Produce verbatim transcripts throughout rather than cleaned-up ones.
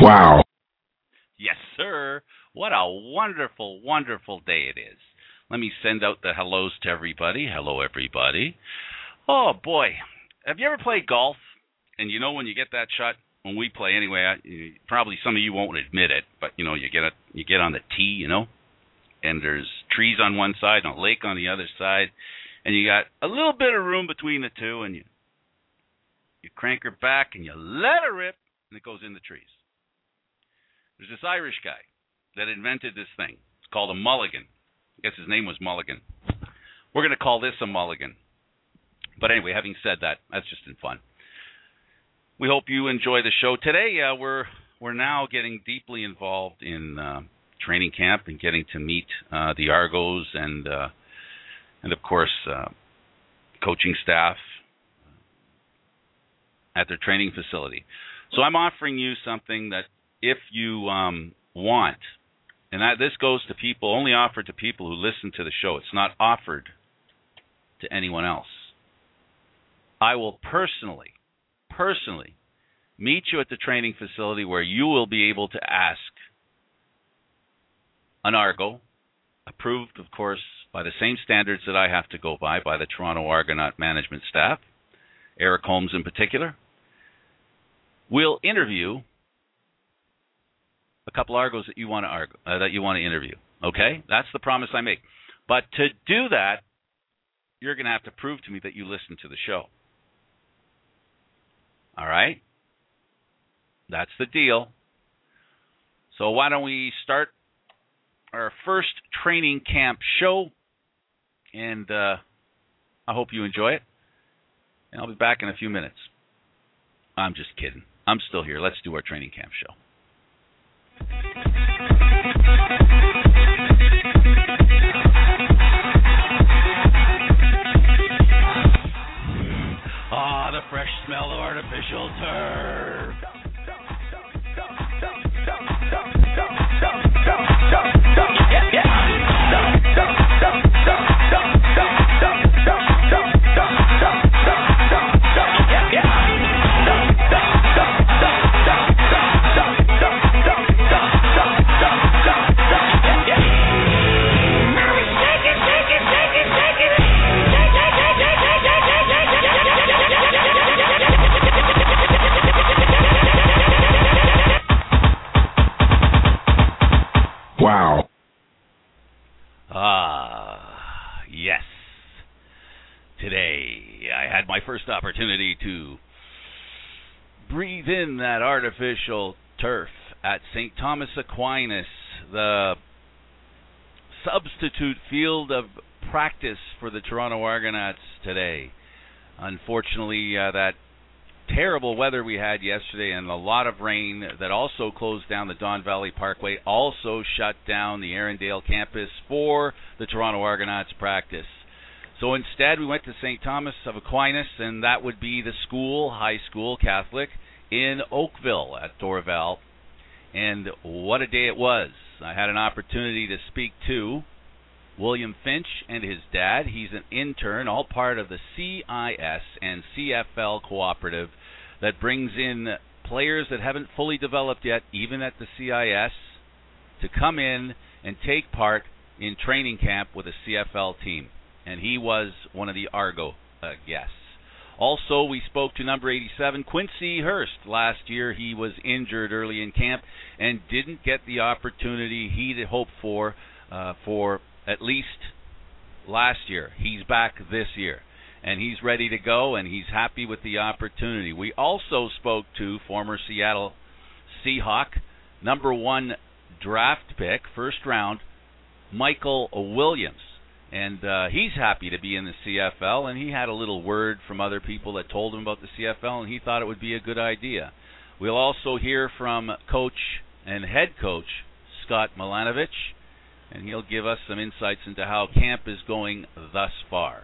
Wow. Yes, sir. What a wonderful, wonderful day it is. Let me send out the hellos to everybody. Hello, everybody. Oh, boy. Have you ever played golf? And you know when you get that shot, when we play anyway, I, you, probably some of you won't admit it, but, you know, you get a, you get on the tee, you know, and there's trees on one side and a lake on the other side, and you got a little bit of room between the two, and you you crank her back and you let her rip, and it goes in the trees. There's this Irish guy that invented this thing. It's called a mulligan. I guess his name was Mulligan. We're going to call this a mulligan. But anyway, having said that, that's just in fun. We hope you enjoy the show today. Uh, we're we're now getting deeply involved in uh, training camp and getting to meet uh, the Argos and uh, and of course uh, coaching staff at their training facility. So I'm offering you something that if you um, want, and that, this goes to people, only offered to people who listen to the show. It's not offered to anyone else. I will personally, personally meet you at the training facility where you will be able to ask an Argo, approved, of course, by the same standards that I have to go by, by the Toronto Argonaut management staff, Eric Holmes in particular. We'll interview a couple Argos that you want to argue, uh, that you want to interview. Okay, that's the promise I make. But to do that, you're going to have to prove to me that you listen to the show. All right, that's the deal. So why don't we start our first training camp show? And uh, I hope you enjoy it. And I'll be back in a few minutes. I'm just kidding. I'm still here. Let's do our training camp show. Ah, the fresh smell of artificial turf. Wow. Ah, yes. Today, I had my first opportunity to breathe in that artificial turf at Saint Thomas Aquinas, the substitute field of practice for the Toronto Argonauts today. Unfortunately, uh, that terrible weather we had yesterday and a lot of rain that also closed down the Don Valley Parkway also shut down the Arundel campus for the Toronto Argonauts practice. So instead we went to Saint Thomas of Aquinas, and that would be the school, high school, Catholic, in Oakville at Dorval. And what a day it was. I had an opportunity to speak to William Finch and his dad. He's an intern, all part of the C I S and C F L cooperative that brings in players that haven't fully developed yet, even at the C I S, to come in and take part in training camp with a C F L team. And he was one of the Argo uh, guests. Also, we spoke to number eighty-seven, Quincy Hurst. Last year, he was injured early in camp and didn't get the opportunity he'd hoped for uh, for at least last year. He's back this year, and he's ready to go, and he's happy with the opportunity. We also spoke to former Seattle Seahawk, number one draft pick, first round, Michael Williams. And uh, he's happy to be in the C F L, and he had a little word from other people that told him about the C F L, and he thought it would be a good idea. We'll also hear from coach and head coach Scott Milanovich, and he'll give us some insights into how camp is going thus far.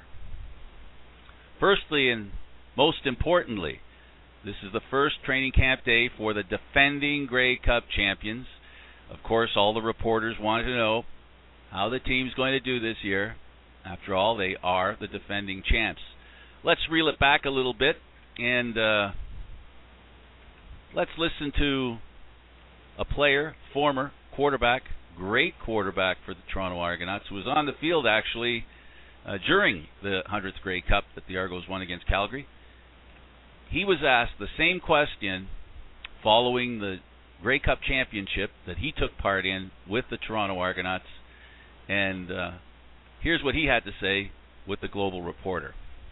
Firstly, and most importantly, this is the first training camp day for the defending Grey Cup champions. Of course, all the reporters wanted to know how the team's going to do this year. After all, they are the defending champs. Let's reel it back a little bit, and uh, let's listen to a player, former quarterback, great quarterback for the Toronto Argonauts, who was on the field actually uh, during the hundredth Grey Cup that the Argos won against Calgary. He was asked the same question following the Grey Cup championship that he took part in with the Toronto Argonauts, and uh, here's what he had to say with the Global Reporter.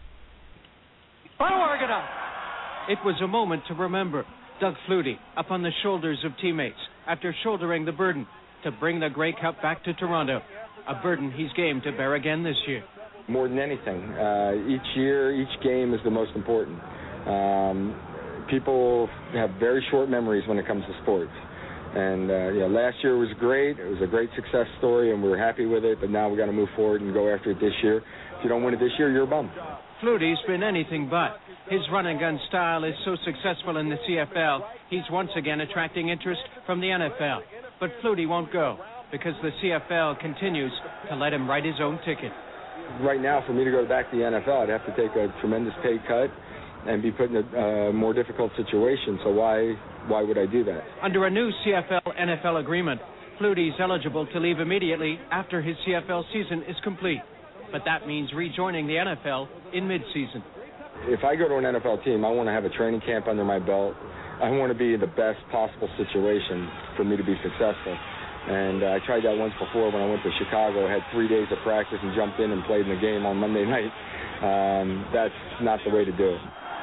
Toronto Argonauts! It was a moment to remember. Doug Flutie up on the shoulders of teammates after shouldering the burden to bring the Grey Cup back to Toronto, a burden he's game to bear again this year. More than anything, uh, each year, each game is the most important. Um, people have very short memories when it comes to sports. And uh, you know, last year was great. It was a great success story, and we were happy with it. But now we got to move forward and go after it this year. If you don't win it this year, you're a bum. Flutie's been anything but. His run-and-gun style is so successful in the C F L, he's once again attracting interest from the N F L. But Flutie won't go because the C F L continues to let him write his own ticket. Right now, for me to go back to the N F L, I'd have to take a tremendous pay cut and be put in a uh, more difficult situation. So why why would I do that? Under a new C F L N F L agreement, Flutie's eligible to leave immediately after his C F L season is complete. But that means rejoining the N F L in mid-season. If I go to an N F L team, I want to have a training camp under my belt. I want to be in the best possible situation for me to be successful. And uh, I tried that once before when I went to Chicago. I had three days of practice and jumped in and played in the game on Monday night. Um, that's not the way to do it.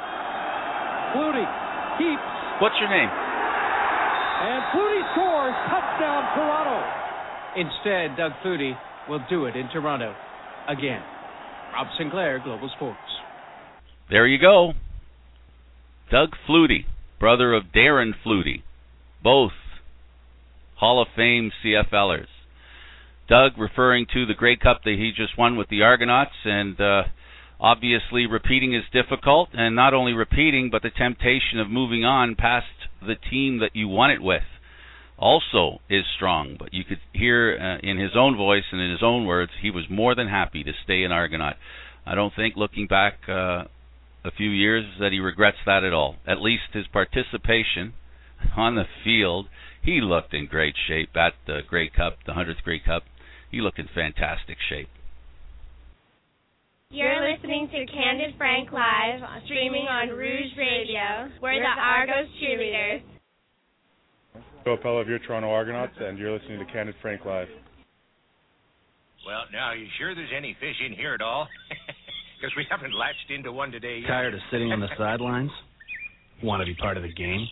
Flutie keeps. What's your name? And Flutie scores. Touchdown, Toronto. Instead, Doug Flutie will do it in Toronto again. Rob Sinclair, Global Sports. There you go. Doug Flutie, brother of Darren Flutie, both Hall of Fame C F Lers. Doug referring to the Grey Cup that he just won with the Argonauts, and uh, obviously repeating is difficult, and not only repeating, but the temptation of moving on past the team that you won it with also is strong. But you could hear uh, in his own voice and in his own words, he was more than happy to stay an Argonaut. I don't think, looking back uh, a few years, that he regrets that at all. At least his participation on the field, he looked in great shape at the Grey Cup, the hundredth Grey Cup. He looked in fantastic shape. You're listening to Candid Frank Live, streaming on Rouge Radio. We're the Argos cheerleaders. Joe Appello of your Toronto Argonauts, and you're listening to Candid Frank Live. Well, now, are you sure there's any fish in here at all? Because we haven't latched into one today yet. Tired of sitting on the sidelines? Want to be part of the game?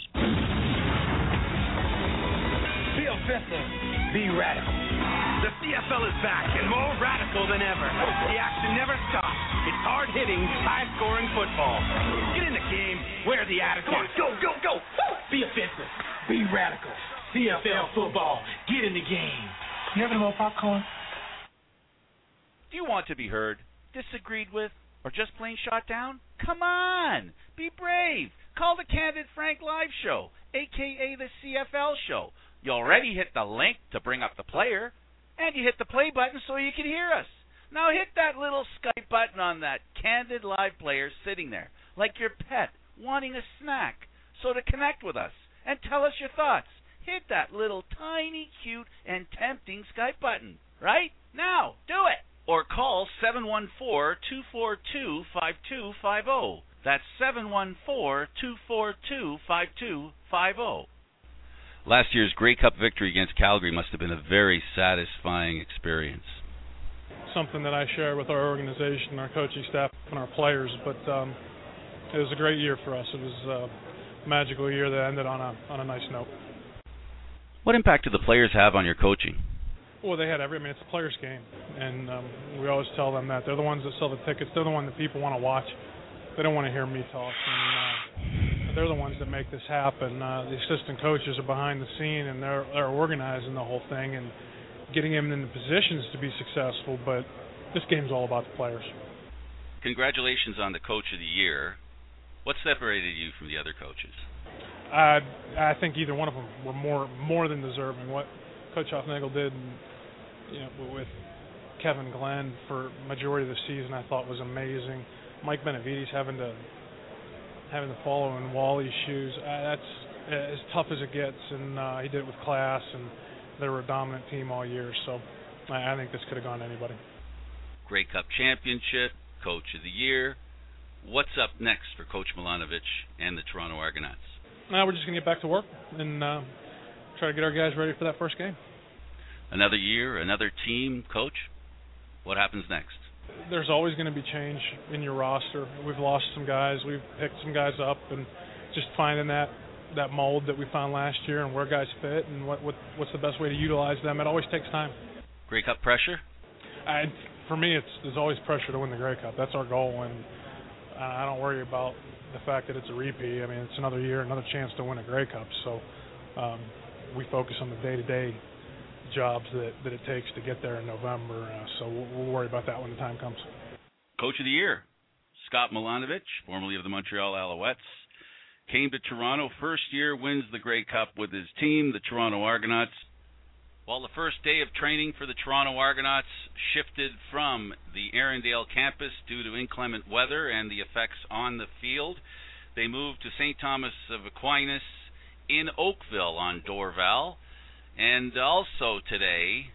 Be offensive. Be radical. The C F L is back and more radical than ever. The action never stops. It's hard-hitting, high-scoring football. Get in the game. Wear the attitude. Come on, go, go, go. Be offensive. Be radical. C F L football. Get in the game. You having more popcorn? Do you want to be heard, disagreed with, or just plain shot down? Come on. Be brave. Call the Candid Frank Live Show, a k a the C F L Show. You already hit the link to bring up the player, and you hit the play button so you can hear us. Now hit that little Skype button on that Candid Live player sitting there, like your pet wanting a snack. So to connect with us and tell us your thoughts, hit that little tiny, cute, and tempting Skype button. Right? Now, do it! Or call seven one four, two four two, five two five zero. That's seven one four, two four two, five two five zero. Last year's Grey Cup victory against Calgary must have been a very satisfying experience. Something that I share with our organization, our coaching staff, and our players, but um, it was a great year for us. It was a magical year that ended on a on a nice note. What impact do the players have on your coaching? Well, they had every. I mean, it's a players' game, and um, we always tell them that they're the ones that sell the tickets. They're the ones that people want to watch. They don't want to hear me talk. And, uh, they're the ones that make this happen. Uh, the assistant coaches are behind the scene, and they're, they're organizing the whole thing and getting them in the positions to be successful. But this game's all about the players. Congratulations on the Coach of the Year. What separated you from the other coaches? Uh, I think either one of them were more more than deserving. What Coach Hofnagel did, you know, with Kevin Glenn for majority of the season, I thought was amazing. Mike Benavides having to having to follow in Wally's shoes, uh, that's as tough as it gets, and uh, he did it with class, and they were a dominant team all year. So I, I think this could have gone to anybody. Grey Cup championship, Coach of the Year. What's up next for Coach Milanovic and the Toronto Argonauts? Now we're just going to get back to work and uh, try to get our guys ready for that first game. Another year, another team, Coach. What happens next? There's always going to be change in your roster. We've lost some guys. We've picked some guys up, and just finding that, that mold that we found last year and where guys fit and what, what what's the best way to utilize them. It always takes time. Grey Cup pressure? I, for me, it's there's always pressure to win the Grey Cup. That's our goal, and I don't worry about the fact that it's a repeat. I mean, it's another year, another chance to win a Grey Cup. So um, we focus on the day-to-day jobs that, that it takes to get there in November. Uh, so we'll, we'll worry about that when the time comes. Coach of the Year, Scott Milanovic, formerly of the Montreal Alouettes, came to Toronto. First year, wins the Grey Cup with his team, the Toronto Argonauts. While the first day of training for the Toronto Argonauts shifted from the Arundel campus due to inclement weather and the effects on the field, they moved to Saint Thomas of Aquinas in Oakville on Dorval. And also today,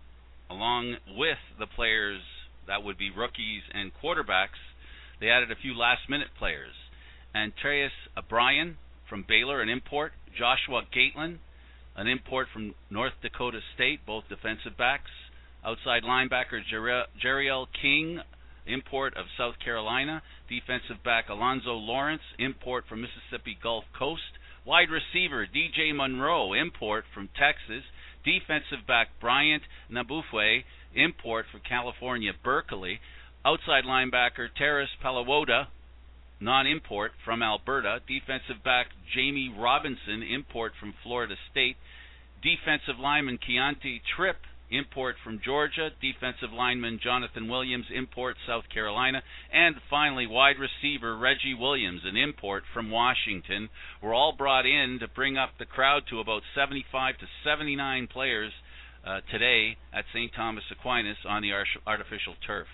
along with the players that would be rookies and quarterbacks, they added a few last-minute players. Andreas O'Brien from Baylor, an import. Joshua Gaitlin, an import from North Dakota State, both defensive backs. Outside linebacker Jer- Jeriel King, import of South Carolina. Defensive back Alonzo Lawrence, import from Mississippi Gulf Coast. Wide receiver D J Monroe, import from Texas. Defensive back Bryant Nabufwe, import from California Berkeley. Outside linebacker Teres Palawoda, non-import from Alberta. Defensive back Jamie Robinson, import from Florida State. Defensive lineman Keontae Tripp, import from Georgia. Defensive lineman Jonathan Williams, import South Carolina. And finally, wide receiver Reggie Williams, an import from Washington, were all brought in to bring up the crowd to about seventy-five to seventy-nine players uh, today at Saint Thomas Aquinas on the artificial turf.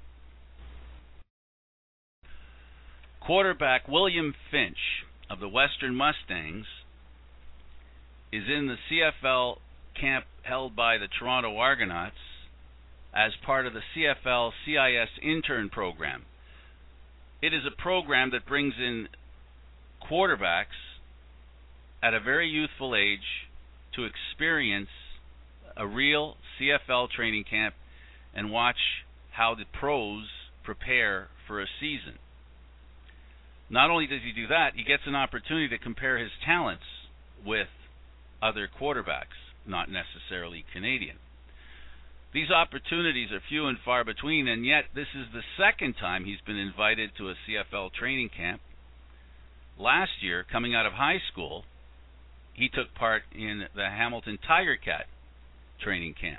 Quarterback William Finch of the Western Mustangs is in the C F L camp held by the Toronto Argonauts as part of the C F L C I S intern program. It is a program that brings in quarterbacks at a very youthful age to experience a real C F L training camp and watch how the pros prepare for a season. Not only does he do that, he gets an opportunity to compare his talents with other quarterbacks, not necessarily Canadian. These opportunities are few and far between, and yet this is the second time he's been invited to a C F L training camp. Last year, coming out of high school, he took part in the Hamilton Tiger Cat training camp.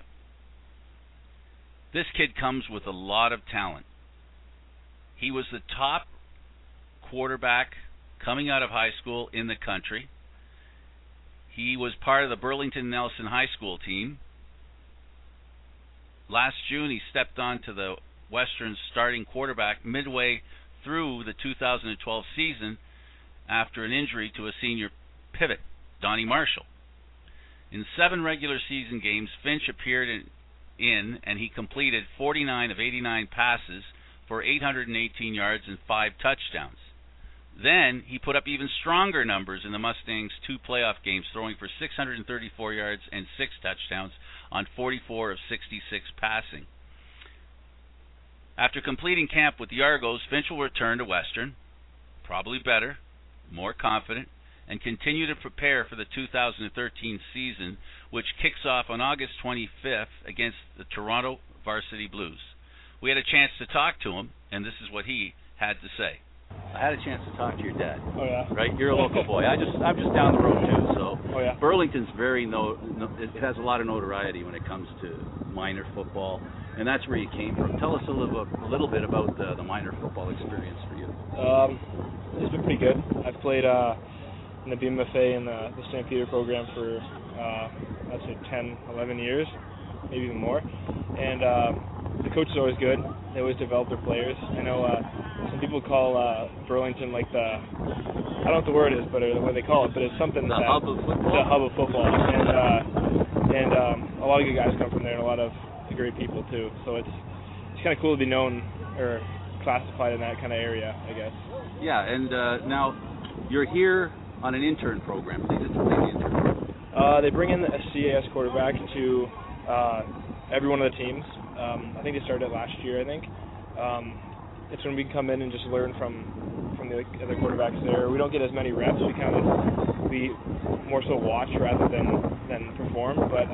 This kid comes with a lot of talent. He was the top quarterback coming out of high school in the country. He was part of the Burlington Nelson High School team. Last June, he stepped onto the Western starting quarterback midway through the two thousand twelve season after an injury to a senior pivot, Donnie Marshall. In seven regular season games, Finch appeared in, in and he completed forty-nine of eighty-nine passes for eight hundred eighteen yards and five touchdowns. Then he put up even stronger numbers in the Mustangs' two playoff games, throwing for six hundred thirty-four yards and six touchdowns on forty-four of sixty-six passing. After completing camp with the Argos, Finch will return to Western, probably better, more confident, and continue to prepare for the two thousand thirteen season, which kicks off on August twenty-fifth against the Toronto Varsity Blues. We had a chance to talk to him, and this is what he had to say. I had a chance to talk to your dad. Oh yeah. Right, you're a local boy. I just, I'm just down the road too. So oh, yeah. Burlington's very no, no, it has a lot of notoriety when it comes to minor football, and that's where you came from. Tell us a little, a little bit about the, the minor football experience for you. Um, it's been pretty good. I've played uh, in the B M F A and the, the Saint Peter program for uh, I'd say ten, eleven years, maybe even more, and uh, the coach is always good. They always develop their players. I know uh, some people call uh, Burlington like the, I don't know what the word is, but uh, what they call it, but it's something the that, hub of football. The hub of football, and uh, and um, a lot of good guys come from there, and a lot of great people too. So it's it's kind of cool to be known or classified in that kind of area, I guess. Yeah, and uh, now you're here on an intern program. Please explain the intern program. Uh, they bring in a C A S quarterback to uh, every one of the teams. Um, I think they started last year, I think. Um, it's when we can come in and just learn from from the other quarterbacks there. We don't get as many reps. We kind of we more so watch rather than than perform. But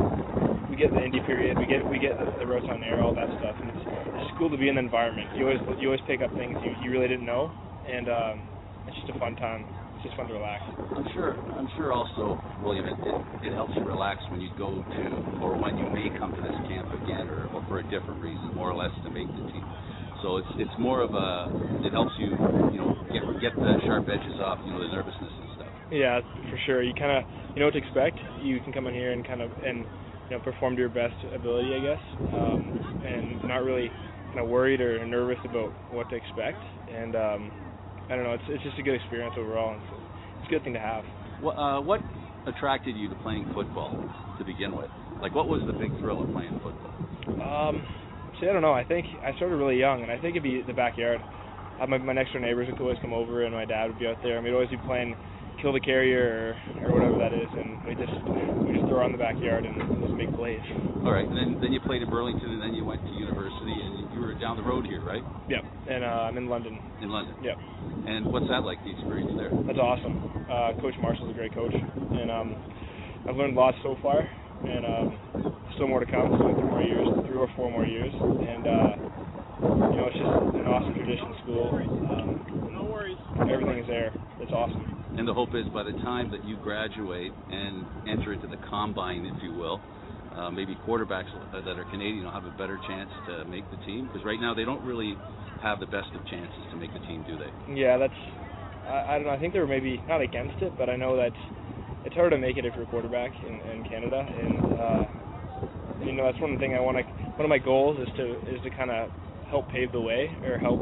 uh, we get the indie period. We get we get the, the routes on air, all that stuff. And it's, it's just cool to be in the environment. You always you always pick up things you, you really didn't know, and um, it's just a fun time. It's just fun to relax. I'm sure. I'm sure also, William, it, it, it helps you relax when you go to, or when you may come to this camp again, or, or for a different reason, more or less to make the team. So it's it's more of a, it helps you, you know, get get the sharp edges off, you know, the nervousness and stuff. Yeah, for sure. You kind of, you know what to expect. You can come in here and kind of, and, you know, perform to your best ability, I guess, um, and not really kind of worried or nervous about what to expect. And um, I don't know, it's it's just a good experience overall. It's, it's a good thing to have. What, uh, what attracted you to playing football to begin with? Like, what was the big thrill of playing football? Um, see, I don't know. I think I started really young, and I think it'd be the backyard. Uh, my, my next door neighbors would always come over, and my dad would be out there, and we'd always be playing Kill the Carrier or, or whatever that is, and we just we just throw around the backyard and just make plays. All right, and then then you played in Burlington, and then you went to university, and you were down the road here, right? Yep, and uh, I'm in London. In London. Yep. And what's that like, the experience there? That's awesome. Uh, Coach Marshall's a great coach, and um, I've learned lots so far, and um, still more to come. Still three more years, three or four more years, and uh, you know, it's just an awesome tradition school. Um, no worries. Everything is there. It's awesome. And the hope is by the time that you graduate and enter into the combine, if you will, uh, maybe quarterbacks that are Canadian will have a better chance to make the team, because right now they don't really have the best of chances to make the team, do they? Yeah, that's, I, I don't know, I think they were maybe not against it, but I know that it's hard to make it if you're a quarterback in, in Canada, and, uh, and you know, that's one thing I want to, one of my goals is to, is to kind of help pave the way, or help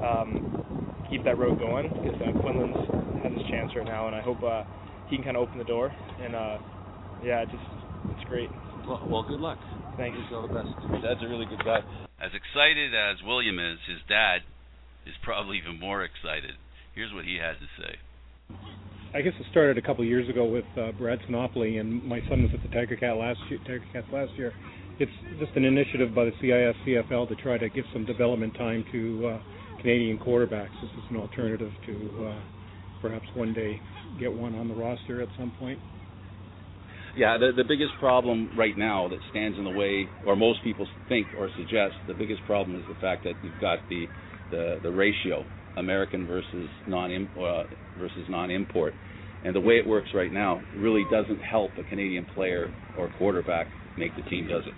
um, keep that road going, because uh, Quinlan's has his chance right now, and I hope uh, he can kind of open the door, and uh, yeah, it just, it's great. Well, well, good luck. Thanks. Wish you all the best. Your dad's a really good guy. As excited as William is, his dad is probably even more excited. Here's what he had to say. I guess it started a couple of years ago with uh, Brad Sinopoli, and my son was at the Tiger Cat last year, Tiger Cats last year. It's just an initiative by the C I S C F L to try to give some development time to uh, Canadian quarterbacks. This is an alternative to uh, perhaps one day get one on the roster at some point. Yeah, the the biggest problem right now that stands in the way, or most people think or suggest, the biggest problem is the fact that you've got the the, the ratio, American versus non uh, versus non-import, and the way it works right now really doesn't help a Canadian player or quarterback make the team, does it?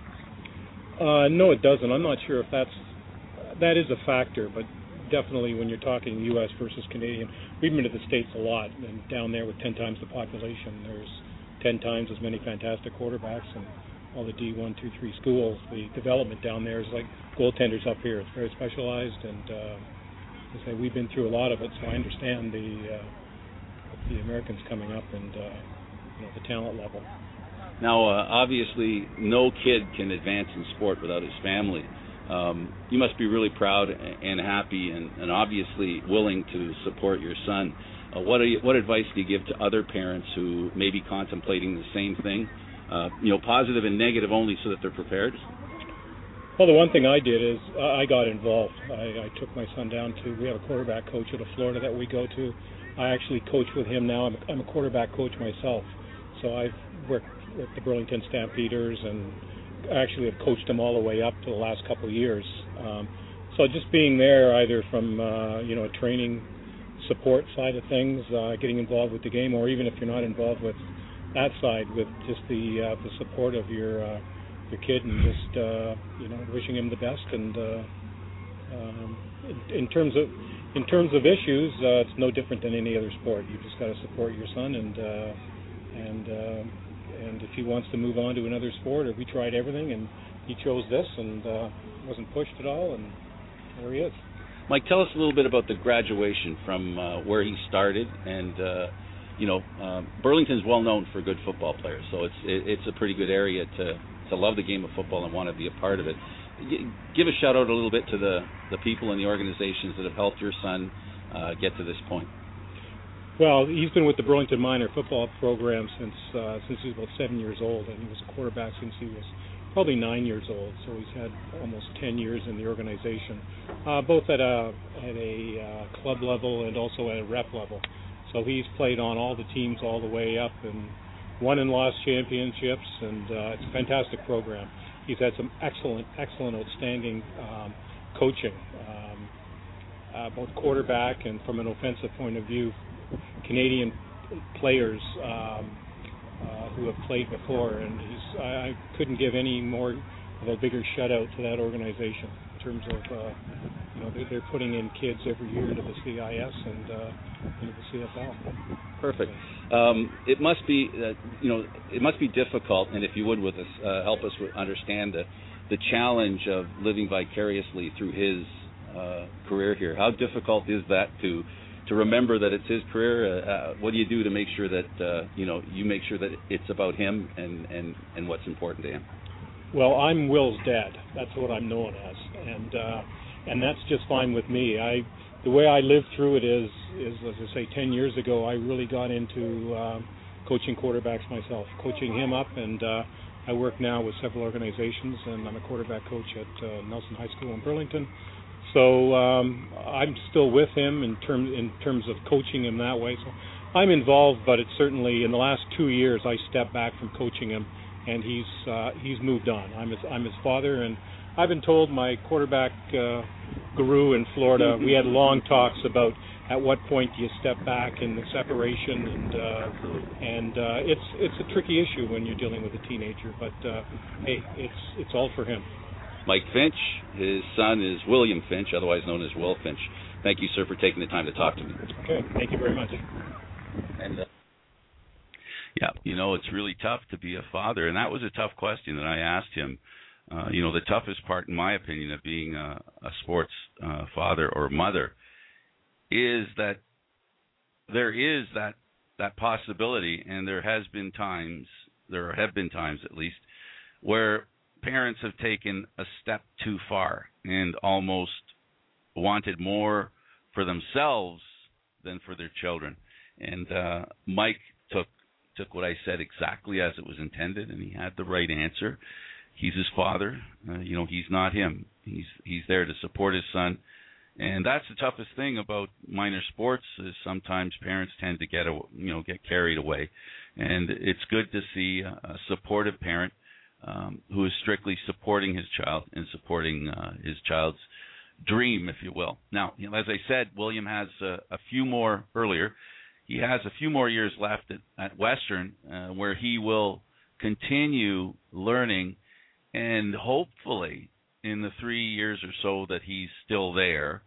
Uh, no, it doesn't. I'm not sure if that's that is a factor, but definitely when you're talking U S versus Canadian, we've been to the States a lot, and down there with ten times the population, there's ten times as many fantastic quarterbacks, and all the D one, two, three schools. The development down there is like goaltenders up here. It's very specialized, and uh, I say we've been through a lot of it, so I understand the uh, the Americans coming up and uh, you know, the talent level. Now, uh, obviously, no kid can advance in sport without his family. Um, you must be really proud and happy, and, and obviously willing to support your son. Uh, what, are you, what advice do you give to other parents who may be contemplating the same thing? Uh, you know, positive and negative only, so that they're prepared? Well, the one thing I did is uh, I got involved. I, I took my son down to, we have a quarterback coach out of Florida that we go to. I actually coach with him now. I'm a, I'm a quarterback coach myself. So I've worked with the Burlington Stampeders and actually have coached them all the way up to the last couple of years. Um, so just being there, either from, uh, you know, a training support side of things, uh, getting involved with the game, or even if you're not involved with that side, with just the uh, the support of your uh, your kid, and just uh, you know, wishing him the best. And uh, um, in, in terms of in terms of issues, uh, it's no different than any other sport. You just got to support your son, and uh, and uh, and if he wants to move on to another sport, or we tried everything, and he chose this and uh, wasn't pushed at all, and there he is. Mike, tell us a little bit about the graduation from uh, where he started, and uh, you know, uh, Burlington's well known for good football players, so it's it, it's a pretty good area to to love the game of football and want to be a part of it. Give a shout out a little bit to the the people and the organizations that have helped your son uh, get to this point. Well, he's been with the Burlington Minor football program since uh, since he was about seven years old, and he was a quarterback since he was probably nine years old. So he's had almost ten years in the organization, uh, both at a at a uh, club level and also at a rep level. So he's played on all the teams all the way up and won and lost championships, and uh, it's a fantastic program. He's had some excellent, excellent, outstanding um, coaching, um, uh, both quarterback and from an offensive point of view, Canadian players um, uh, who have played before, and he's, I, I couldn't give any more of a bigger shout out to that organization in terms of uh, you know they're, they're putting in kids every year to the C I S and uh, into the C F L. Perfect. Um, it must be uh, you know it must be difficult, and if you would with us uh, help us with understand the the challenge of living vicariously through his uh, career here. How difficult is that to to remember that it's his career? Uh, uh, what do you do to make sure that uh, you know you make sure that it's about him and, and, and what's important to him? Well, I'm Will's dad. That's what I'm known as, and uh, and that's just fine with me. I the way I lived through it is is as I say, ten years ago, I really got into uh, coaching quarterbacks myself, coaching him up, and uh, I work now with several organizations, and I'm a quarterback coach at uh, Nelson High School in Burlington. So um, I'm still with him in terms in terms of coaching him that way. So I'm involved, but it's certainly in the last two years I stepped back from coaching him, and he's uh, he's moved on. I'm his I'm his father, and I've been told my quarterback uh, guru in Florida. We had long talks about at what point do you step back in the separation, and uh, and uh, it's it's a tricky issue when you're dealing with a teenager. But uh, hey, it's it's all for him. Mike Finch, his son is William Finch, otherwise known as Will Finch. Thank you, sir, for taking the time to talk to me. Okay, thank you very much. And uh, yeah, you know, it's really tough to be a father, and that was a tough question that I asked him. Uh, you know, the toughest part, in my opinion, of being a, a sports uh, father or mother is that there is that that possibility, and there has been times, there have been times at least, where parents have taken a step too far and almost wanted more for themselves than for their children. And uh, Mike took took what I said exactly as it was intended, and he had the right answer. He's his father. Uh, you know, he's not him. He's he's there to support his son. And that's the toughest thing about minor sports is sometimes parents tend to get a, you know get carried away. And it's good to see a, a supportive parent Um, who is strictly supporting his child and supporting uh, his child's dream, if you will. Now, you know, as I said, William has uh, a few more earlier. He has a few more years left at, at Western, uh, where he will continue learning, and hopefully, in the three years or so that he's still there,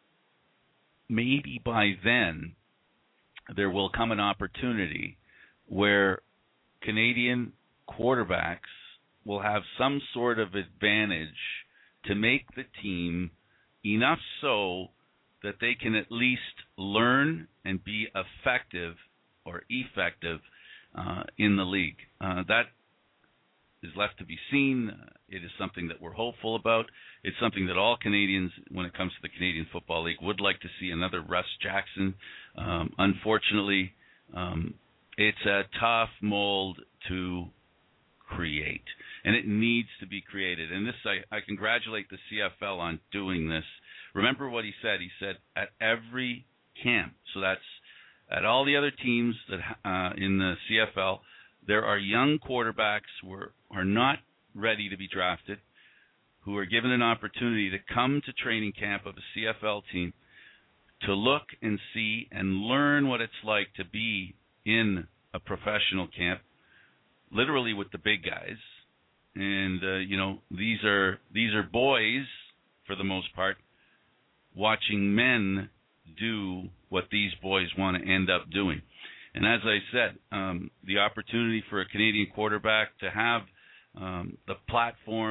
maybe by then there will come an opportunity where Canadian quarterbacks will have some sort of advantage to make the team enough so that they can at least learn and be effective or effective uh, in the league. Uh, that is left to be seen. It is something that we're hopeful about. It's something that all Canadians, when it comes to the Canadian Football League, would like to see another Russ Jackson. Um, unfortunately, um, it's a tough mold to create, and it needs to be created. And this, I, I congratulate the C F L on doing this. Remember what he said. He said at every camp, so that's at all the other teams that uh, in the C F L, there are young quarterbacks who are, are not ready to be drafted, who are given an opportunity to come to training camp of a C F L team to look and see and learn what it's like to be in a professional camp, literally with the big guys. And uh, you know, these are these are boys for the most part watching men do what these boys want to end up doing. And as I said, um, the opportunity for a Canadian quarterback to have um, the platform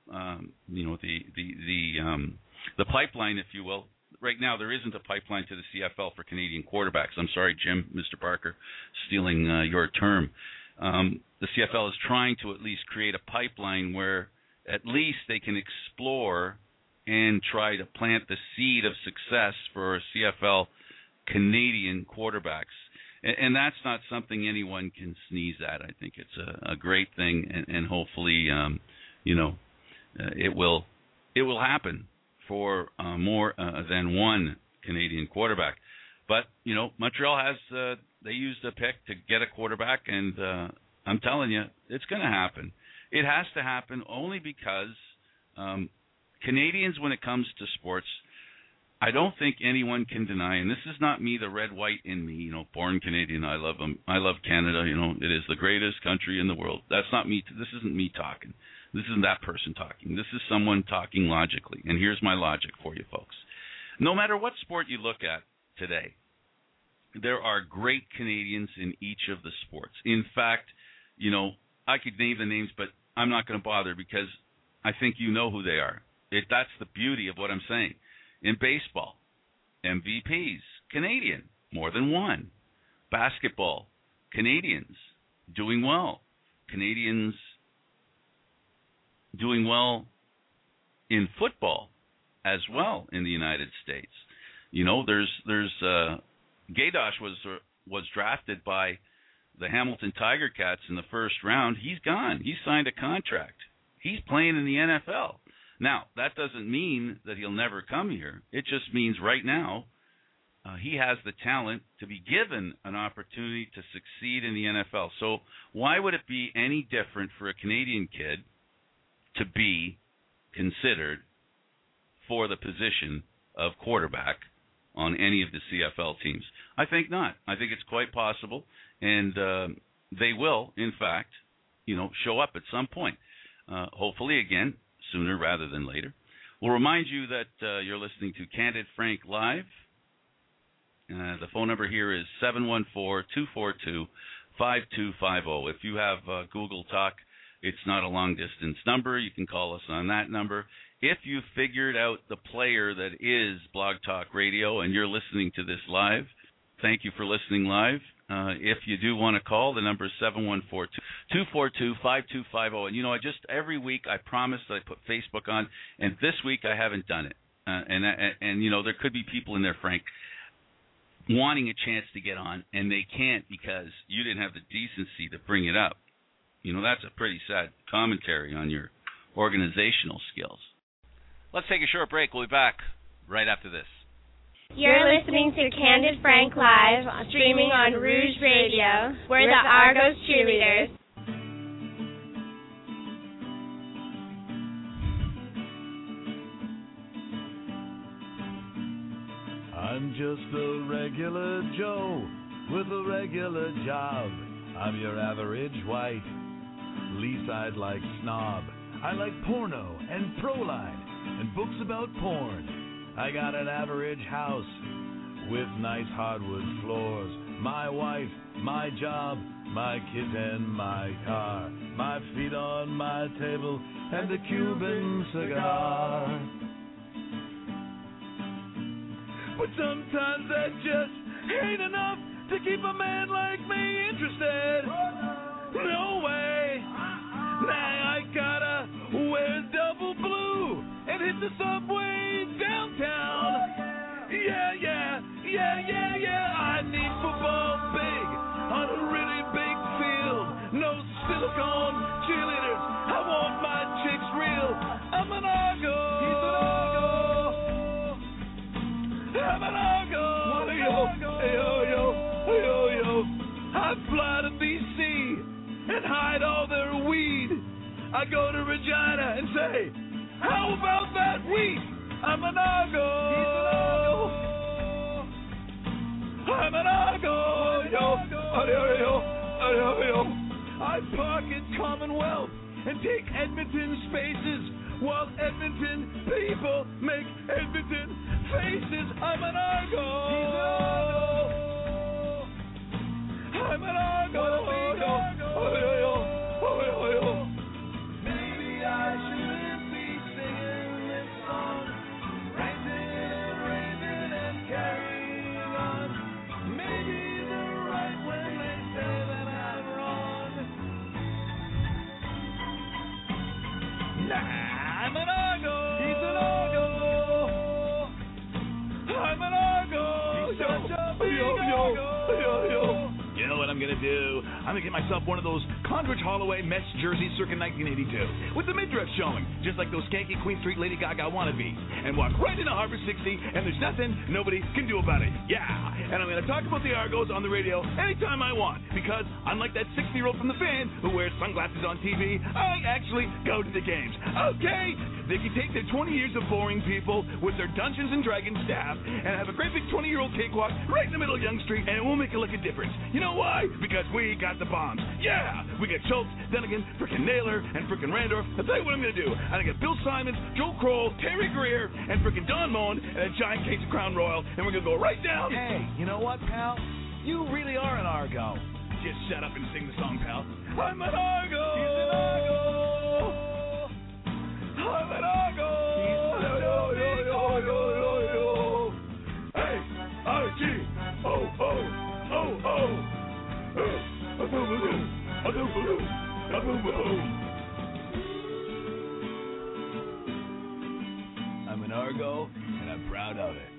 um, you know, the the the um, the pipeline, if you will. Right now, there isn't a pipeline to the C F L for Canadian quarterbacks. I'm sorry, Jim, Mister Parker, stealing uh, your term. Um, the C F L is trying to at least create a pipeline where at least they can explore and try to plant the seed of success for C F L Canadian quarterbacks. And, and that's not something anyone can sneeze at. I think it's a, a great thing, and, and hopefully, um, you know, uh, it will it will happen for uh, more uh, than one Canadian quarterback. But, you know, Montreal has, uh, they used a pick to get a quarterback, and uh, I'm telling you, it's going to happen. It has to happen only because um, Canadians, when it comes to sports, I don't think anyone can deny, and this is not me, the red, white in me, you know, born Canadian, I love them. I love Canada, you know, it is the greatest country in the world. That's not me. This isn't me talking. This isn't that person talking. This is someone talking logically. And here's my logic for you folks. No matter what sport you look at today, there are great Canadians in each of the sports. In fact, you know, I could name the names, but I'm not going to bother because I think you know who they are. It, that's the beauty of what I'm saying. In baseball, M V Ps, Canadian, more than one. Basketball, Canadians, doing well. Canadians doing well in football as well in the United States. You know, there's there's uh, Gaydosh was uh, was drafted by the Hamilton Tiger Cats in the first round. He's gone. He signed a contract. He's playing in the N F L. Now, that doesn't mean that he'll never come here. It just means right now uh, he has the talent to be given an opportunity to succeed in the N F L. So why would it be any different for a Canadian kid to be considered for the position of quarterback on any of the C F L teams? I think not. I think it's quite possible, and uh, they will, in fact, you know, show up at some point. Uh, hopefully, again, sooner rather than later. We'll remind you that uh, you're listening to Candid Frank Live. Uh, the phone number here is seven one four, two four two, five two five zero. If you have uh, Google Talk, it's not a long-distance number. You can call us on that number. If you figured out the player that is Blog Talk Radio and you're listening to this live, thank you for listening live. Uh, if you do want to call, the number is seven one four, two four two, five two five zero. And, you know, I just every week I promise that I put Facebook on, and this week I haven't done it. Uh, and, and, and, you know, there could be people in there, Frank, wanting a chance to get on, and they can't because you didn't have the decency to bring it up. You know, that's a pretty sad commentary on your organizational skills. Let's take a short break. We'll be back right after this. You're listening to Candid Frank Live, streaming on Rouge Radio. We're the Argos cheerleaders. I'm just a regular Joe with a regular job. I'm your average white. Least I'd like snob. I like porno and Proline and books about porn. I got an average house with nice hardwood floors. My wife, my job, my kids and my car. My feet on my table and a Cuban cigar. But sometimes that just ain't enough to keep a man like me interested. No way. Now I gotta wear double blue and hit the subway downtown. Yeah, yeah, yeah, yeah, yeah. I need football big on a really big field. No silicone cheerleaders. I want my chicks real. I'm an Argo. He's an Argo. I'm an Argo. Yo, yo, yo, yo, yo. I fly to B C and hide all their weed. I go to Regina and say, how about that wheat? I'm an Argo. I'm an Argo. Yo, yo, yo, yo, yo. I park at Commonwealth and take Edmonton spaces while Edmonton people make Edmonton faces. I'm an Argo. I'm an Argo. Yo, yo, yo, yo, yo, yo. Maybe I shouldn't be do? I'm going to get myself one of those Condridge Holloway mesh jerseys circa nineteen eighty-two with the midriff showing, just like those skanky Queen Street Lady Gaga wannabes, and walk right into Harbor sixty, and there's nothing nobody can do about it. Yeah, and I'm going to talk about the Argos on the radio anytime I want, because unlike that sixty-year-old from the Fan who wears sunglasses on T V, I actually go to the games. Okay, they can take their twenty years of boring people with their Dungeons and Dragons staff and have a great big twenty-year-old cakewalk right in the middle of Yonge Street, and it won't make a lick of difference. You know why? Because we got the bombs. Yeah, we got Schultz, Dunnigan, frickin' Naylor, and frickin' Randorf. I'll tell you what I'm going to do. I'm going to get Bill Simons, Joe Kroll, Terry Greer, and frickin' Don Moen, and a giant case of Crown Royal, and we're going to go right down. Hey, you know what, pal? You really are an Argo. Just shut up and sing the song, pal. I'm an Argo! He's an Argo! I'm an Argo! He's an Argo! Yo, yo, yo, yo, yo. Hey, I G O O O O. I'm an Argo, and I'm proud of it.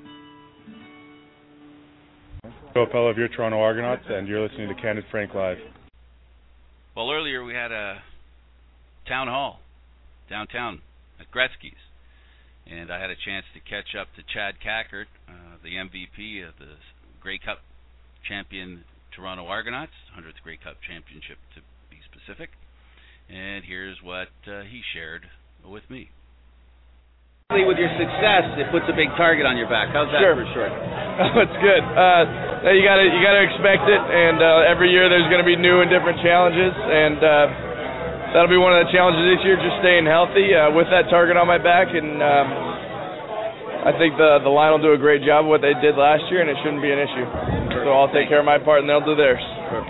Joe Appello of your Toronto Argonauts, and you're listening to Candid Frank Live. Well, earlier we had a town hall downtown at Gretzky's, and I had a chance to catch up to Chad Cackert, uh, the M V P of the Grey Cup champion Toronto Argonauts, one hundredth Grey Cup championship to be specific, and here's what uh, he shared with me. With your success, it puts a big target on your back. How's that Sure. for sure? Oh, it's good. Uh, you gotta you gotta expect it, and uh, every year there's going to be new and different challenges, and uh, that'll be one of the challenges this year. Just staying healthy uh, with that target on my back, and um, I think the the line will do a great job of what they did last year, and it shouldn't be an issue. So I'll take care of my part, and they'll do theirs.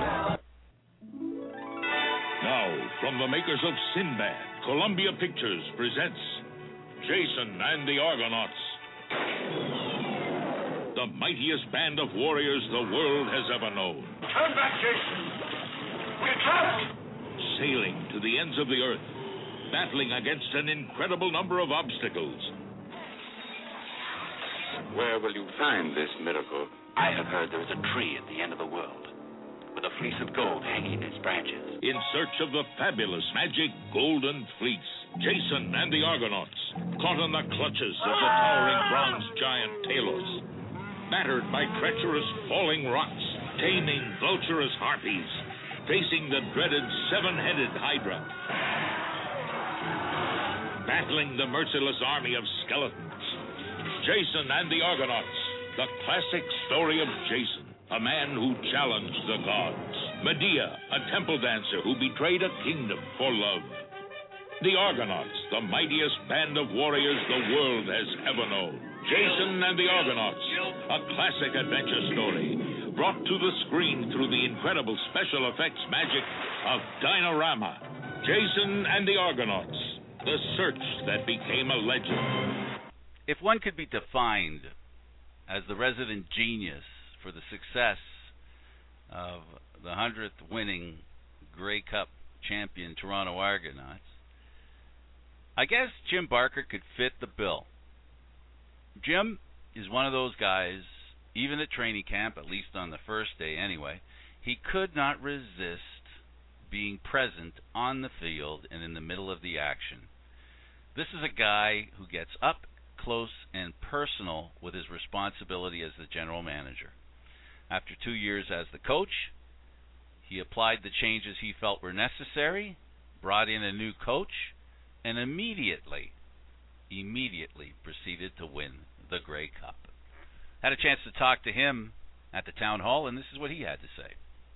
Now, from the makers of Sinbad, Columbia Pictures presents Jason and the Argonauts, the mightiest band of warriors the world has ever known. Turn back, Jason. We're trapped. Sailing to the ends of the earth, battling against an incredible number of obstacles. Where will you find this miracle? I have heard there is a tree at the end of the world, with a fleece of gold hanging in its branches. In search of the fabulous magic golden fleece, Jason and the Argonauts, caught in the clutches of the towering bronze giant Talos, battered by treacherous falling rocks, taming vulturous harpies, facing the dreaded seven-headed Hydra, battling the merciless army of skeletons. Jason and the Argonauts, the classic story of Jason, a man who challenged the gods. Medea, a temple dancer who betrayed a kingdom for love. The Argonauts, the mightiest band of warriors the world has ever known. Jason and the Argonauts, a classic adventure story, brought to the screen through the incredible special effects magic of Dinorama. Jason and the Argonauts, the search that became a legend. If one could be defined as the resident genius for the success of the one hundredth winning Grey Cup champion Toronto Argonauts, I guess Jim Barker could fit the bill. Jim is one of those guys, even at training camp, at least on the first day anyway, he could not resist being present on the field and in the middle of the action. This is a guy who gets up close and personal with his responsibility as the general manager. After two years as the coach, he applied the changes he felt were necessary, brought in a new coach, and immediately, immediately proceeded to win the Grey Cup. Had a chance to talk to him at the town hall, and this is what he had to say.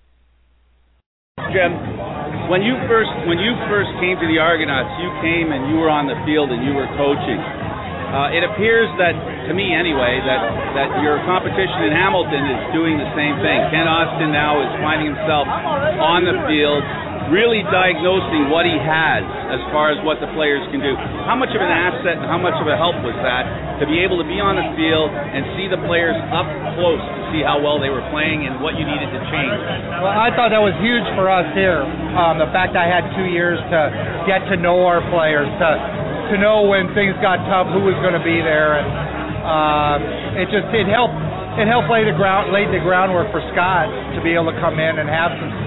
Jim, when you first when you first came to the Argonauts, you came and you were on the field and you were coaching. Uh, it appears that, to me anyway, that, that your competition in Hamilton is doing the same thing. Ken Austin now is finding himself on the field, really diagnosing what he has as far as what the players can do. How much of an asset and how much of a help was that to be able to be on the field and see the players up close to see how well they were playing and what you needed to change? Well, I thought that was huge for us here. Um, the fact I had two years to get to know our players, to to know when things got tough, who was going to be there, and uh, it just it helped it helped lay the ground laid the groundwork for Scott to be able to come in and have some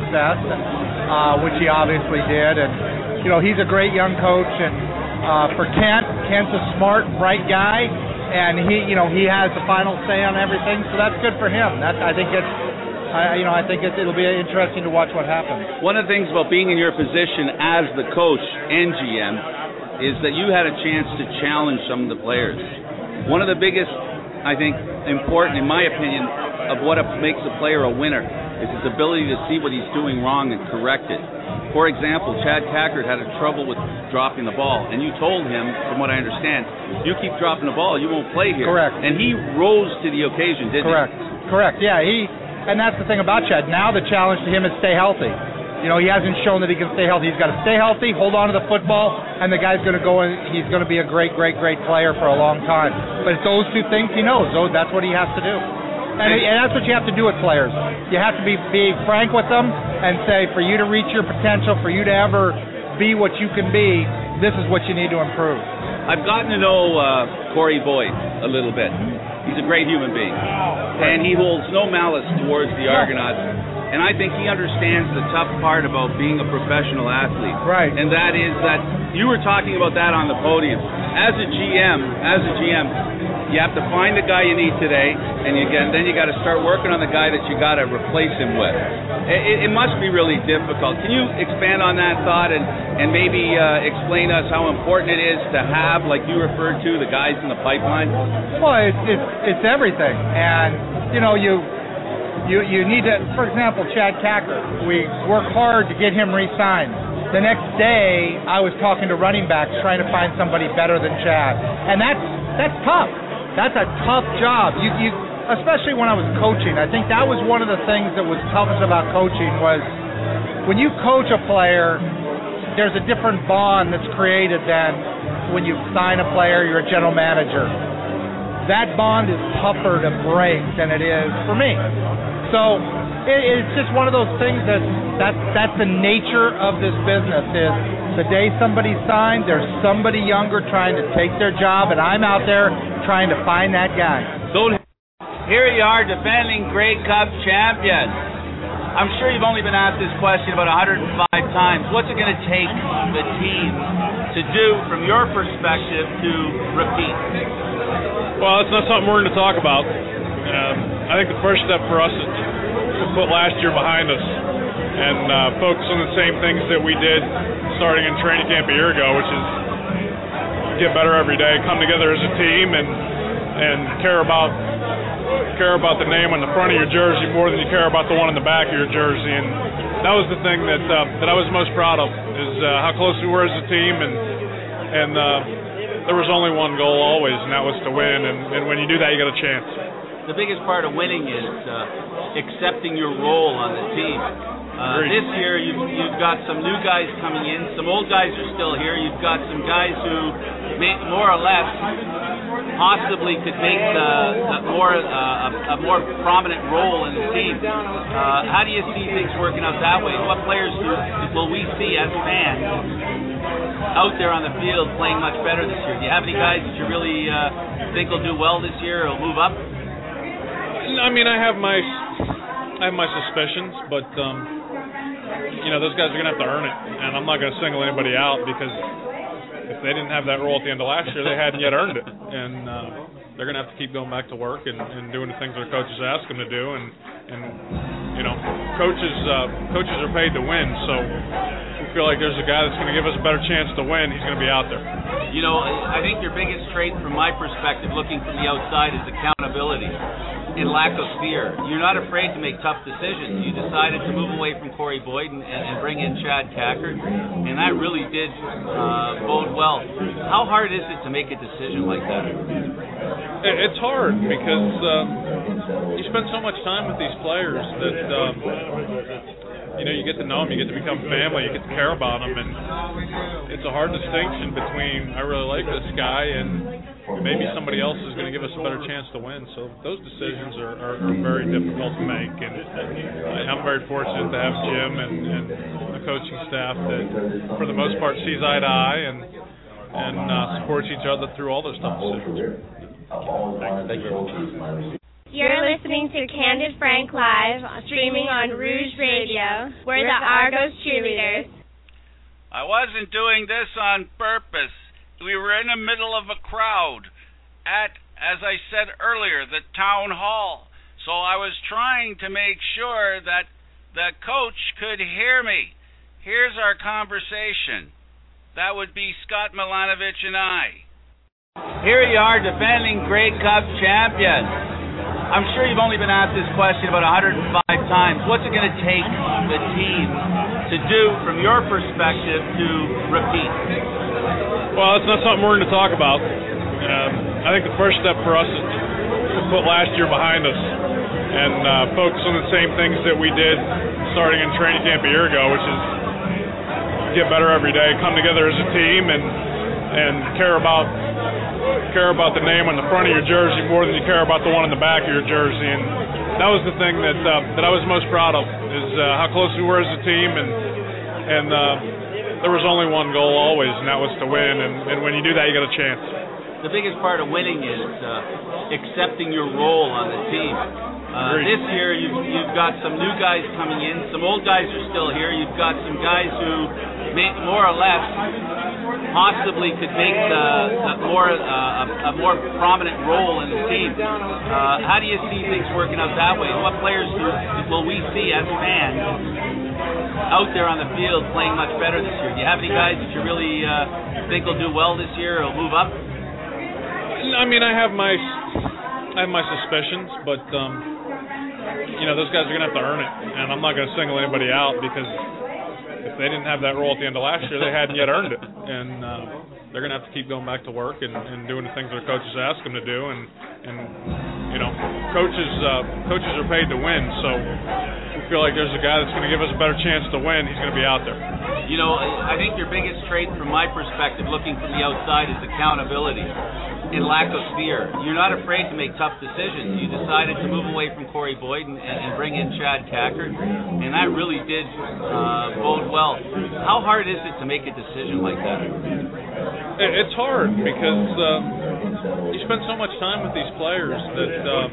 success, and, uh, which he obviously did. And, you know, he's a great young coach. And uh, for Kent, Kent's a smart, bright guy, and he, you know, he has the final say on everything, so that's good for him. That's, I think it's, I, you know, I think it, it'll be interesting to watch what happens. One of the things about being in your position as the coach and G M is that you had a chance to challenge some of the players. One of the biggest, I think, important, in my opinion, of what makes a player a winner is his ability to see what he's doing wrong and correct it. For example, Chad Cackert had a trouble with dropping the ball, and you told him, from what I understand, you keep dropping the ball, you won't play here. Correct. And he rose to the occasion, didn't Correct. he? Correct. Correct, yeah. He, and that's the thing about Chad. Now the challenge to him is stay healthy. You know, he hasn't shown that he can stay healthy. He's got to stay healthy, hold on to the football, and the guy's going to go and he's going to be a great, great, great player for a long time. But it's those two things he knows. Those, that's what he has to do. And, and that's what you have to do with players. You have to be, be frank with them and say, for you to reach your potential, for you to ever be what you can be, this is what you need to improve. I've gotten to know uh, Corey Boyd a little bit. He's a great human being. And he holds no malice towards the Argonauts. And I think he understands the tough part about being a professional athlete. Right. And that is that you were talking about that on the podium. As a G M, as a G M, you have to find the guy you need today, and you get, then you got to start working on the guy that you got to replace him with. It, it must be really difficult. Can you expand on that thought and, and maybe uh, explain us how important it is to have, like you referred to, the guys in the pipeline? Well, it's it's, it's everything. And, you know, you... You you need to, for example, Chad Cackert, we work hard to get him re-signed. The next day, I was talking to running backs trying to find somebody better than Chad. And that's that's tough. That's a tough job. You you especially when I was coaching. I think that was one of the things that was toughest about coaching was when you coach a player, there's a different bond that's created than when you sign a player, you're a general manager. That bond is tougher to break than it is for me. So it, it's just one of those things that that's, that's the nature of this business is the day somebody signs, there's somebody younger trying to take their job, and I'm out there trying to find that guy. So here you are, defending Grey Cup champions. I'm sure you've only been asked this question about one hundred five times. What's it going to take the team to do, from your perspective, to repeat? Well, it's not something we're going to talk about. Um, I think the first step for us is to put last year behind us and uh, focus on the same things that we did starting in training camp a year ago, which is get better every day, come together as a team, and and care about care about the name on the front of your jersey more than you care about the one on the back of your jersey. And that was the thing that uh, that I was most proud of, is uh, how close we were as a team, and and uh, there was only one goal always, and that was to win. And, and when you do that, you got a chance. The biggest part of winning is uh, accepting your role on the team. Uh, this year, you've, you've got some new guys coming in. Some old guys are still here. You've got some guys who, may, more or less, possibly could make uh, a more uh, a, a more prominent role in the team. Uh, how do you see things working out that way? What players do, will we see as fans out there on the field playing much better this year? Do you have any guys that you really uh, think will do well this year or will move up? I mean, I have my I have my suspicions, but um, you know, those guys are going to have to earn it, and I'm not going to single anybody out because if they didn't have that role at the end of last year, they hadn't yet earned it, and uh, they're going to have to keep going back to work and, and doing the things their coaches ask them to do, and and you know, coaches uh, coaches are paid to win, so we feel like there's a guy that's going to give us a better chance to win. He's going to be out there. You know, I think your biggest trait, from my perspective, looking from the outside, is accountability and lack of fear. You're not afraid to make tough decisions. You decided to move away from Corey Boyd and, and bring in Chad Cackert, and that really did uh, bode well. How hard is it to make a decision like that? It's hard because um, you spend so much time with these players that um, you know, you get to know them, you get to become family, you get to care about them, and it's a hard distinction between I really like this guy and maybe somebody else is going to give us a better chance to win. So those decisions are, are, are very difficult to make, and I, I'm very fortunate to have Jim and, and the coaching staff that, for the most part, sees eye to eye and and uh, supports each other through all those tough decisions. Thank you. You're listening to Candid Frank Live, streaming on Rouge Radio. We're the Argos cheerleaders. I wasn't doing this on purpose. We were in the middle of a crowd at, as I said earlier, the town hall. So I was trying to make sure that the coach could hear me. Here's our conversation. That would be Scott Milanovich and I. Here you are, defending Grey Cup champions. I'm sure you've only been asked this question about one hundred five times. What's it going to take the team to do, from your perspective, to repeat? Well, it's not something we're going to talk about. Um, I think the first step for us is to put last year behind us and uh, focus on the same things that we did starting in training camp a year ago, which is get better every day, come together as a team, and and care about care about the name on the front of your jersey more than you care about the one on the back of your jersey. And that was the thing that uh, that I was most proud of, is uh, how close we were as a team, and and uh, there was only one goal always, and that was to win. And, and when you do that, you got a chance. The biggest part of winning is uh, accepting your role on the team. Uh, this year, you've, you've got some new guys coming in. Some old guys are still here. You've got some guys who, may, more or less, possibly could make the, the more uh, a, a more prominent role in the team. Uh, how do you see things working out that way? What players do, will we see as fans out there on the field playing much better this year? Do you have any guys that you really uh, think will do well this year or move up? I mean, I have my I have my suspicions, but um, you know, those guys are going to have to earn it, and I'm not going to single anybody out, because if they didn't have that role at the end of last year, they hadn't yet earned it, and uh, they're going to have to keep going back to work and, and doing the things their coaches ask them to do, and and you know, coaches uh, coaches are paid to win, so we feel like there's a guy that's going to give us a better chance to win. He's going to be out there. You know, I think your biggest trait, from my perspective, looking from the outside, is accountability and lack of fear. You're not afraid to make tough decisions. You decided to move away from Corey Boyd and, and bring in Chad Cackert, and that really did uh, bode well. How hard is it to make a decision like that? It's hard, because um, you spend so much time with these players that um,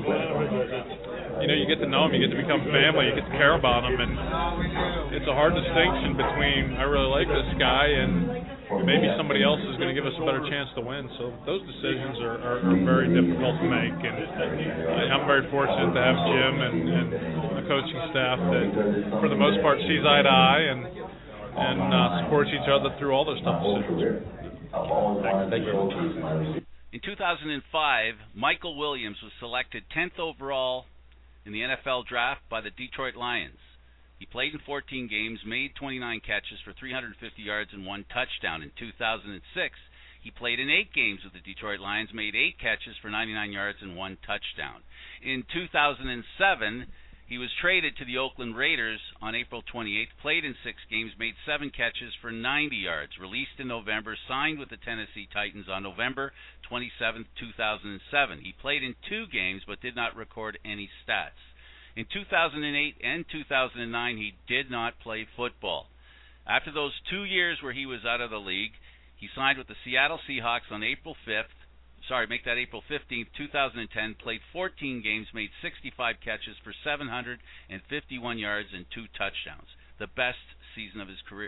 you know, you get to know them, you get to become family, you get to care about them, and it's a hard distinction between, I really like this guy, and maybe somebody else is going to give us a better chance to win. So those decisions are, are, are very difficult to make, and I, I'm very fortunate to have Jim and, and a coaching staff that, for the most part, sees eye to eye and and uh, supports each other through all those tough decisions. Thank you. In two thousand five, Michael Williams was selected tenth overall in the N F L draft by the Detroit Lions. He played in fourteen games, made twenty-nine catches for three hundred fifty yards and one touchdown. In two thousand six, he played in eight games with the Detroit Lions, made eight catches for ninety-nine yards and one touchdown. In two thousand seven, he was traded to the Oakland Raiders on April twenty-eighth, played in six games, made seven catches for ninety yards, released in November, signed with the Tennessee Titans on November twenty-seventh, two thousand seven. He played in two games but did not record any stats. In two thousand eight and two thousand nine, he did not play football. After those two years where he was out of the league, he signed with the Seattle Seahawks on April fifth. Sorry, make that April fifteenth, two thousand ten, played fourteen games, made sixty-five catches for seven hundred fifty-one yards and two touchdowns, the best season of his career.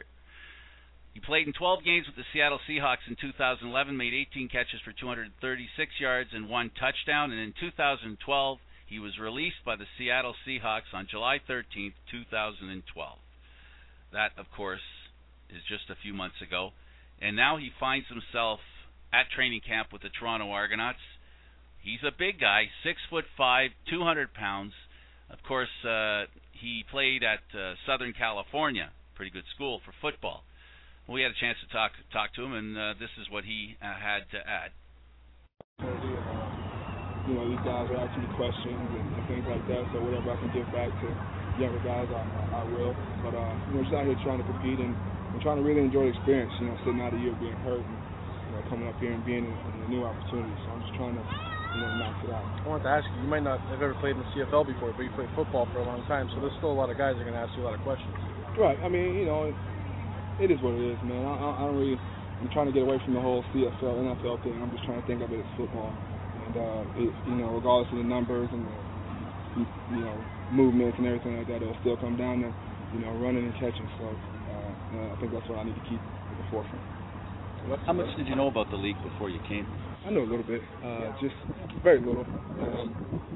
He played in twelve games with the Seattle Seahawks in two thousand eleven, made eighteen catches for two hundred thirty-six yards and one touchdown, and in two thousand twelve, he was released by the Seattle Seahawks on July thirteenth, two thousand twelve. That, of course, is just a few months ago, and now he finds himself at training camp with the Toronto Argonauts. He's a big guy, six foot five, two hundred pounds. Of course, uh, he played at uh, Southern California, pretty good school for football. We had a chance to talk talk to him, and uh, this is what he uh, had to add. You know, these guys are asking me questions and, and things like that. So whatever I can give back to younger guys, I, I will. But uh, you know, just out here trying to compete and, and trying to really enjoy the experience. You know, sitting out a year being hurt. And, coming up here and being in, in a new opportunity. So I'm just trying to, you know, max it out. I wanted to ask you, you might not have ever played in the C F L before, but you played football for a long time, so there's still a lot of guys that are going to ask you a lot of questions. Right. I mean, you know, it, it is what it is, man. I, I, I don't really, I'm trying to get away from the whole C F L, N F L thing. I'm just trying to think of it as football. And, uh, it, you know, regardless of the numbers and the, you know, movements and everything like that. It'll still come down to, you know, running and catching. So uh, I think that's what I need to keep at the forefront. How much did you know about the league before you came? I know a little bit, uh, just very little. Um,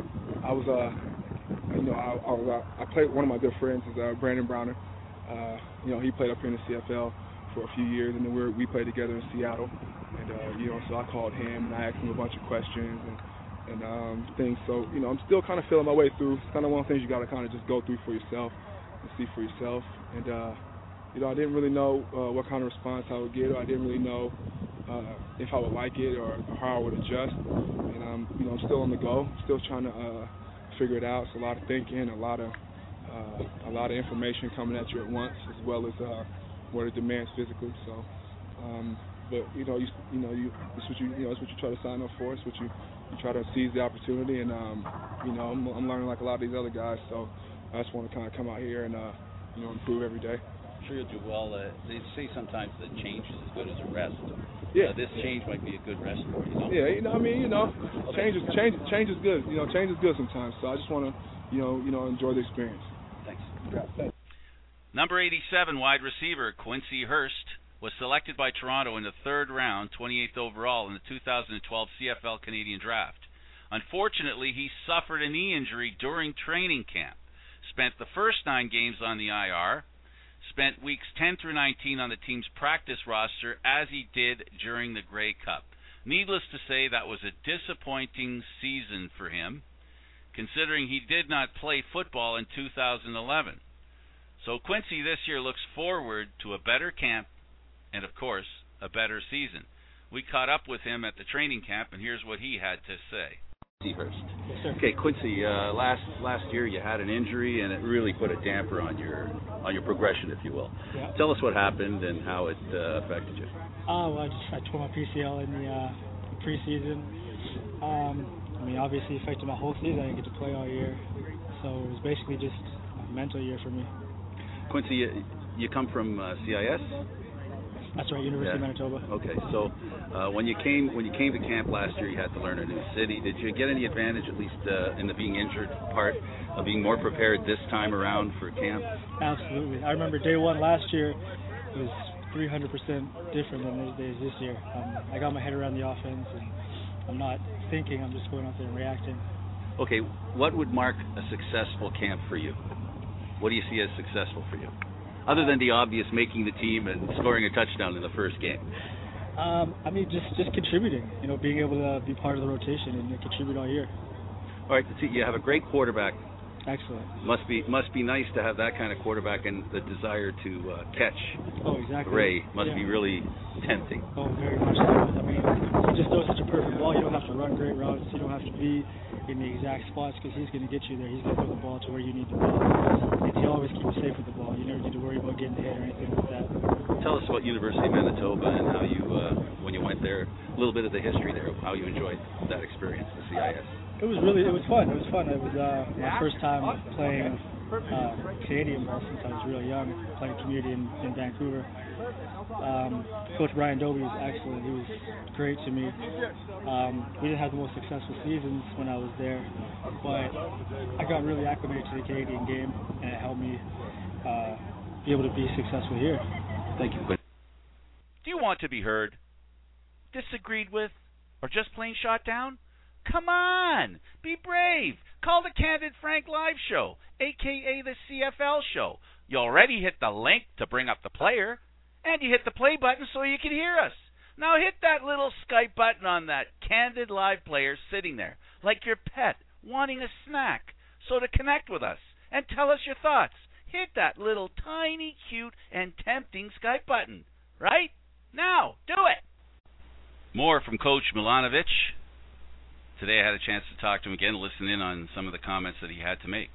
I was, uh, you know, I, I, was, uh, I played. One of my good friends is uh, Brandon Browner. Uh, you know, he played up here in the C F L for a few years, and then we we played together in Seattle. And uh, you know, so I called him and I asked him a bunch of questions and and um, things. So you know, I'm still kind of feeling my way through. It's kind of one of the things you got to kind of just go through for yourself and see for yourself. And uh, you know, I didn't really know uh, what kind of response I would get, or I didn't really know uh, if I would like it or, or how I would adjust. And um, you know, I'm still on the go, still trying to uh, figure it out. It's a lot of thinking, a lot of uh, a lot of information coming at you at once, as well as uh, what it demands physically. So, um, but you know, you you know, you it's what you you know, it's what you try to sign up for. It's what you you try to seize the opportunity. And um, you know, I'm, I'm learning like a lot of these other guys. So I just want to kind of come out here and uh, you know, improve every day. I'm sure you'll do well. Uh, they say sometimes that change is as good as a rest. Yeah. Uh, this change might be a good rest for you. Know? Yeah, you know, I mean, you know, change is change. Change is good. You know, change is good sometimes. So I just want to, you know, you know, enjoy the experience. Thanks. Yeah, thanks. Number eighty-seven, wide receiver Quincy Hurst, was selected by Toronto in the third round, twenty-eighth overall in the two thousand twelve C F L Canadian Draft. Unfortunately, he suffered a knee injury during training camp. Spent the first nine games on the I R. Spent weeks ten through nineteen on the team's practice roster as he did during the Grey Cup. Needless to say, that was a disappointing season for him, considering he did not play football in two thousand eleven. So Quincy this year looks forward to a better camp and, of course, a better season. We caught up with him at the training camp, and here's what he had to say. Hurst. Okay, Quincy. Uh, last last year you had an injury, and it really put a damper on your on your progression, if you will. Yeah. Tell us what happened and how it uh, affected you. Oh, well, I just I tore my P C L in the uh, preseason. Um, I mean, obviously it affected my whole season. I didn't get to play all year, so it was basically just a mental year for me. Quincy, you, you come from uh, C I S? That's right, University yeah. of Manitoba. Okay, so uh, when you came when you came to camp last year, you had to learn a new city. Did you get any advantage, at least uh, in the being injured part, of being more prepared this time around for camp? Absolutely. I remember day one last year was three hundred percent different than these days this year. Um, I got my head around the offense, and I'm not thinking. I'm just going out there and reacting. Okay, what would mark a successful camp for you? What do you see as successful for you? Other than the obvious, making the team and scoring a touchdown in the first game. Um, I mean, just just contributing. You know, being able to be part of the rotation and contribute all year. All right, you have a great quarterback. Excellent. Must be must be nice to have that kind of quarterback, and the desire to uh, catch. Oh, exactly. Ray must yeah. be really tempting. Oh, very much so. I mean, he just throws such a perfect ball. You don't have to run great routes. You don't have to be in the exact spots because he's going to get you there. He's going to throw the ball to where you need the ball. And he always keeps you safe with the ball. You never need to worry about getting hit or anything like that. Tell us about University of Manitoba and how you, uh, when you went there, a little bit of the history there, how you enjoyed that experience, the C I S. It was really, it was fun. It was fun. It was uh, my first time playing uh, Canadian ball since I was really young, playing community in, in Vancouver. Um, Coach Brian Dobie was excellent. He was great to me. Um, we didn't have the most successful seasons when I was there, but I got really acclimated to the Canadian game, and it helped me uh, be able to be successful here. Thank you. Do you want to be heard, disagreed with, or just plain shot down? Come on, be brave. Call the Candid Frank Live Show, a k a the C F L Show. You already hit the link to bring up the player, and you hit the play button so you can hear us. Now hit that little Skype button on that Candid Live player sitting there, like your pet wanting a snack. So to connect with us and tell us your thoughts, hit that little tiny, cute, and tempting Skype button. Right? Now, do it. More from Coach Milanovich. Today I had a chance to talk to him again, listen in on some of the comments that he had to make.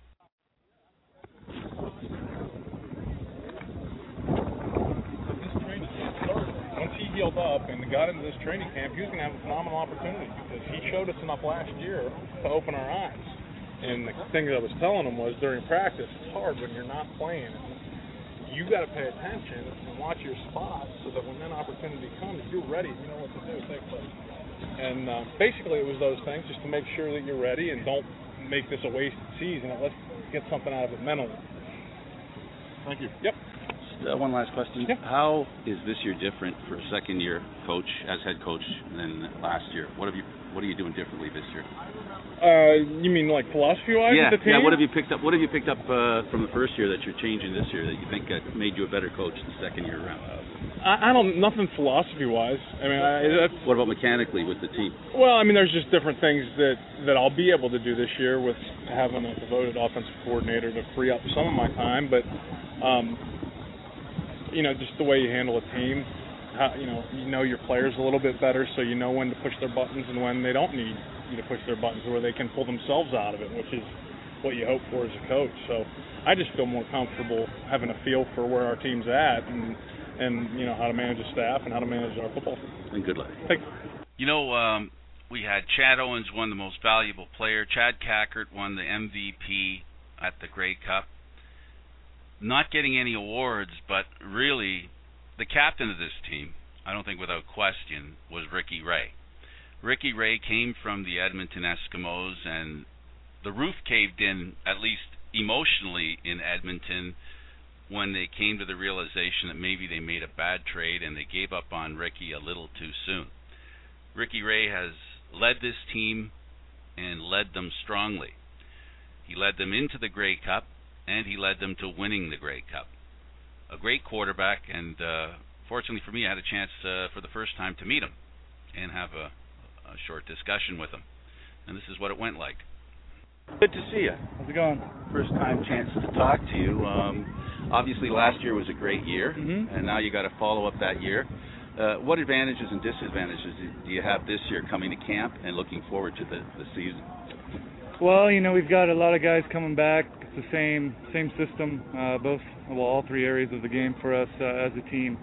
Once he healed up and got into this training camp, he was going to have a phenomenal opportunity because he showed us enough last year to open our eyes. And the thing that I was telling him was during practice, it's hard when you're not playing. You got to pay attention and watch your spots so that when that opportunity comes, you're ready. You know what to do. Take place. And uh, basically, it was those things just to make sure that you're ready and don't make this a wasted season. Let's get something out of it mentally. Thank you. Yep. Uh, one last question. Yeah. How is this year different for a second-year coach as head coach than last year? What have you What are you doing differently this year? Uh, you mean like philosophy-wise Yeah, with the team? yeah. What have you picked up? What have you picked up uh, from the first year that you're changing this year that you think uh, made you a better coach the second year around? I, I don't nothing philosophy-wise. I mean, I, that's, what about mechanically with the team? Well, I mean, there's just different things that that I'll be able to do this year with having a devoted offensive coordinator to free up some of my time, but. Um, you know, just the way you handle a team, how, you know, you know your players a little bit better, so you know when to push their buttons and when they don't need you to push their buttons, where they can pull themselves out of it, which is what you hope for as a coach. So I just feel more comfortable having a feel for where our team's at and, and you know, how to manage a staff and how to manage our football team. And good luck. Thanks. You know, um, we had Chad Owens won the most valuable player. Chad Cackert won the M V P at the Grey Cup. Not getting any awards, but really the captain of this team, I don't think without question, was Ricky Ray. Ricky Ray came from the Edmonton Eskimos, and the roof caved in, at least emotionally, in Edmonton when they came to the realization that maybe they made a bad trade and they gave up on Ricky a little too soon. Ricky Ray has led this team and led them strongly. He led them into the Grey Cup, and he led them to winning the Grey Cup. A great quarterback, and uh, fortunately for me, I had a chance uh, for the first time to meet him and have a, a short discussion with him. And this is what it went like. Good to see you. How's it going? First time chance to talk to you. Um, obviously, last year was a great year, mm-hmm. and now you got to follow up that year. Uh, what advantages and disadvantages do you have this year coming to camp and looking forward to the, the season? Well, you know, we've got a lot of guys coming back. It's the same same system, uh, both, well, all three areas of the game for us uh, as a team.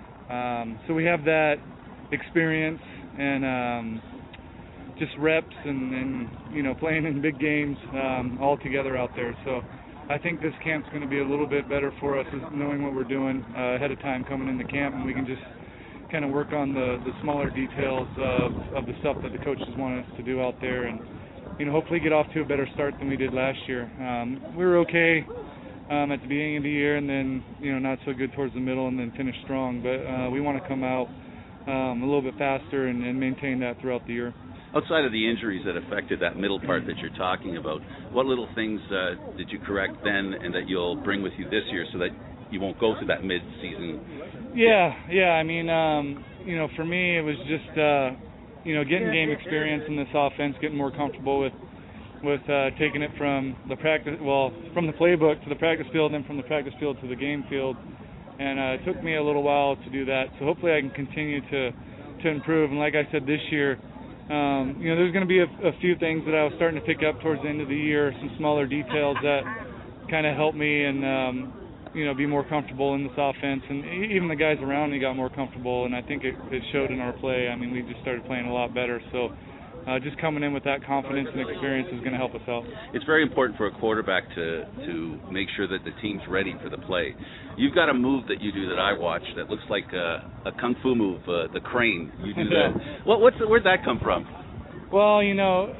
Um, so we have that experience and um, just reps and, and, you know, playing in big games um, all together out there. So I think this camp's going to be a little bit better for us, knowing what we're doing uh, ahead of time coming into camp, and we can just kind of work on the, the smaller details of, of the stuff that the coaches want us to do out there, and you know, hopefully get off to a better start than we did last year. Um, we were okay um, at the beginning of the year, and then, you know, not so good towards the middle, and then finish strong. But uh, we want to come out um, a little bit faster and, and maintain that throughout the year. Outside of the injuries that affected that middle part that you're talking about, what little things uh, did you correct then and that you'll bring with you this year so that you won't go through that mid-season? Yeah, yeah. I mean, um, you know, for me it was just uh, – you know, getting game experience in this offense, getting more comfortable with with uh, taking it from the practice, well, from the playbook to the practice field, and then from the practice field to the game field. And uh, it took me a little while to do that. So hopefully I can continue to to improve. And like I said, this year, um, you know, there's going to be a, a few things that I was starting to pick up towards the end of the year, some smaller details that kind of helped me and um, you know, be more comfortable in this offense, and even the guys around me got more comfortable, and I think it, it showed in our play. I mean, we just started playing a lot better, so uh, just coming in with that confidence and experience is going to help us out. It's very important for a quarterback to to make sure that the team's ready for the play. You've got a move that you do that I watch that looks like a, a kung fu move, uh, the crane. You do that. What, what's the, where'd that come from? Well, you know,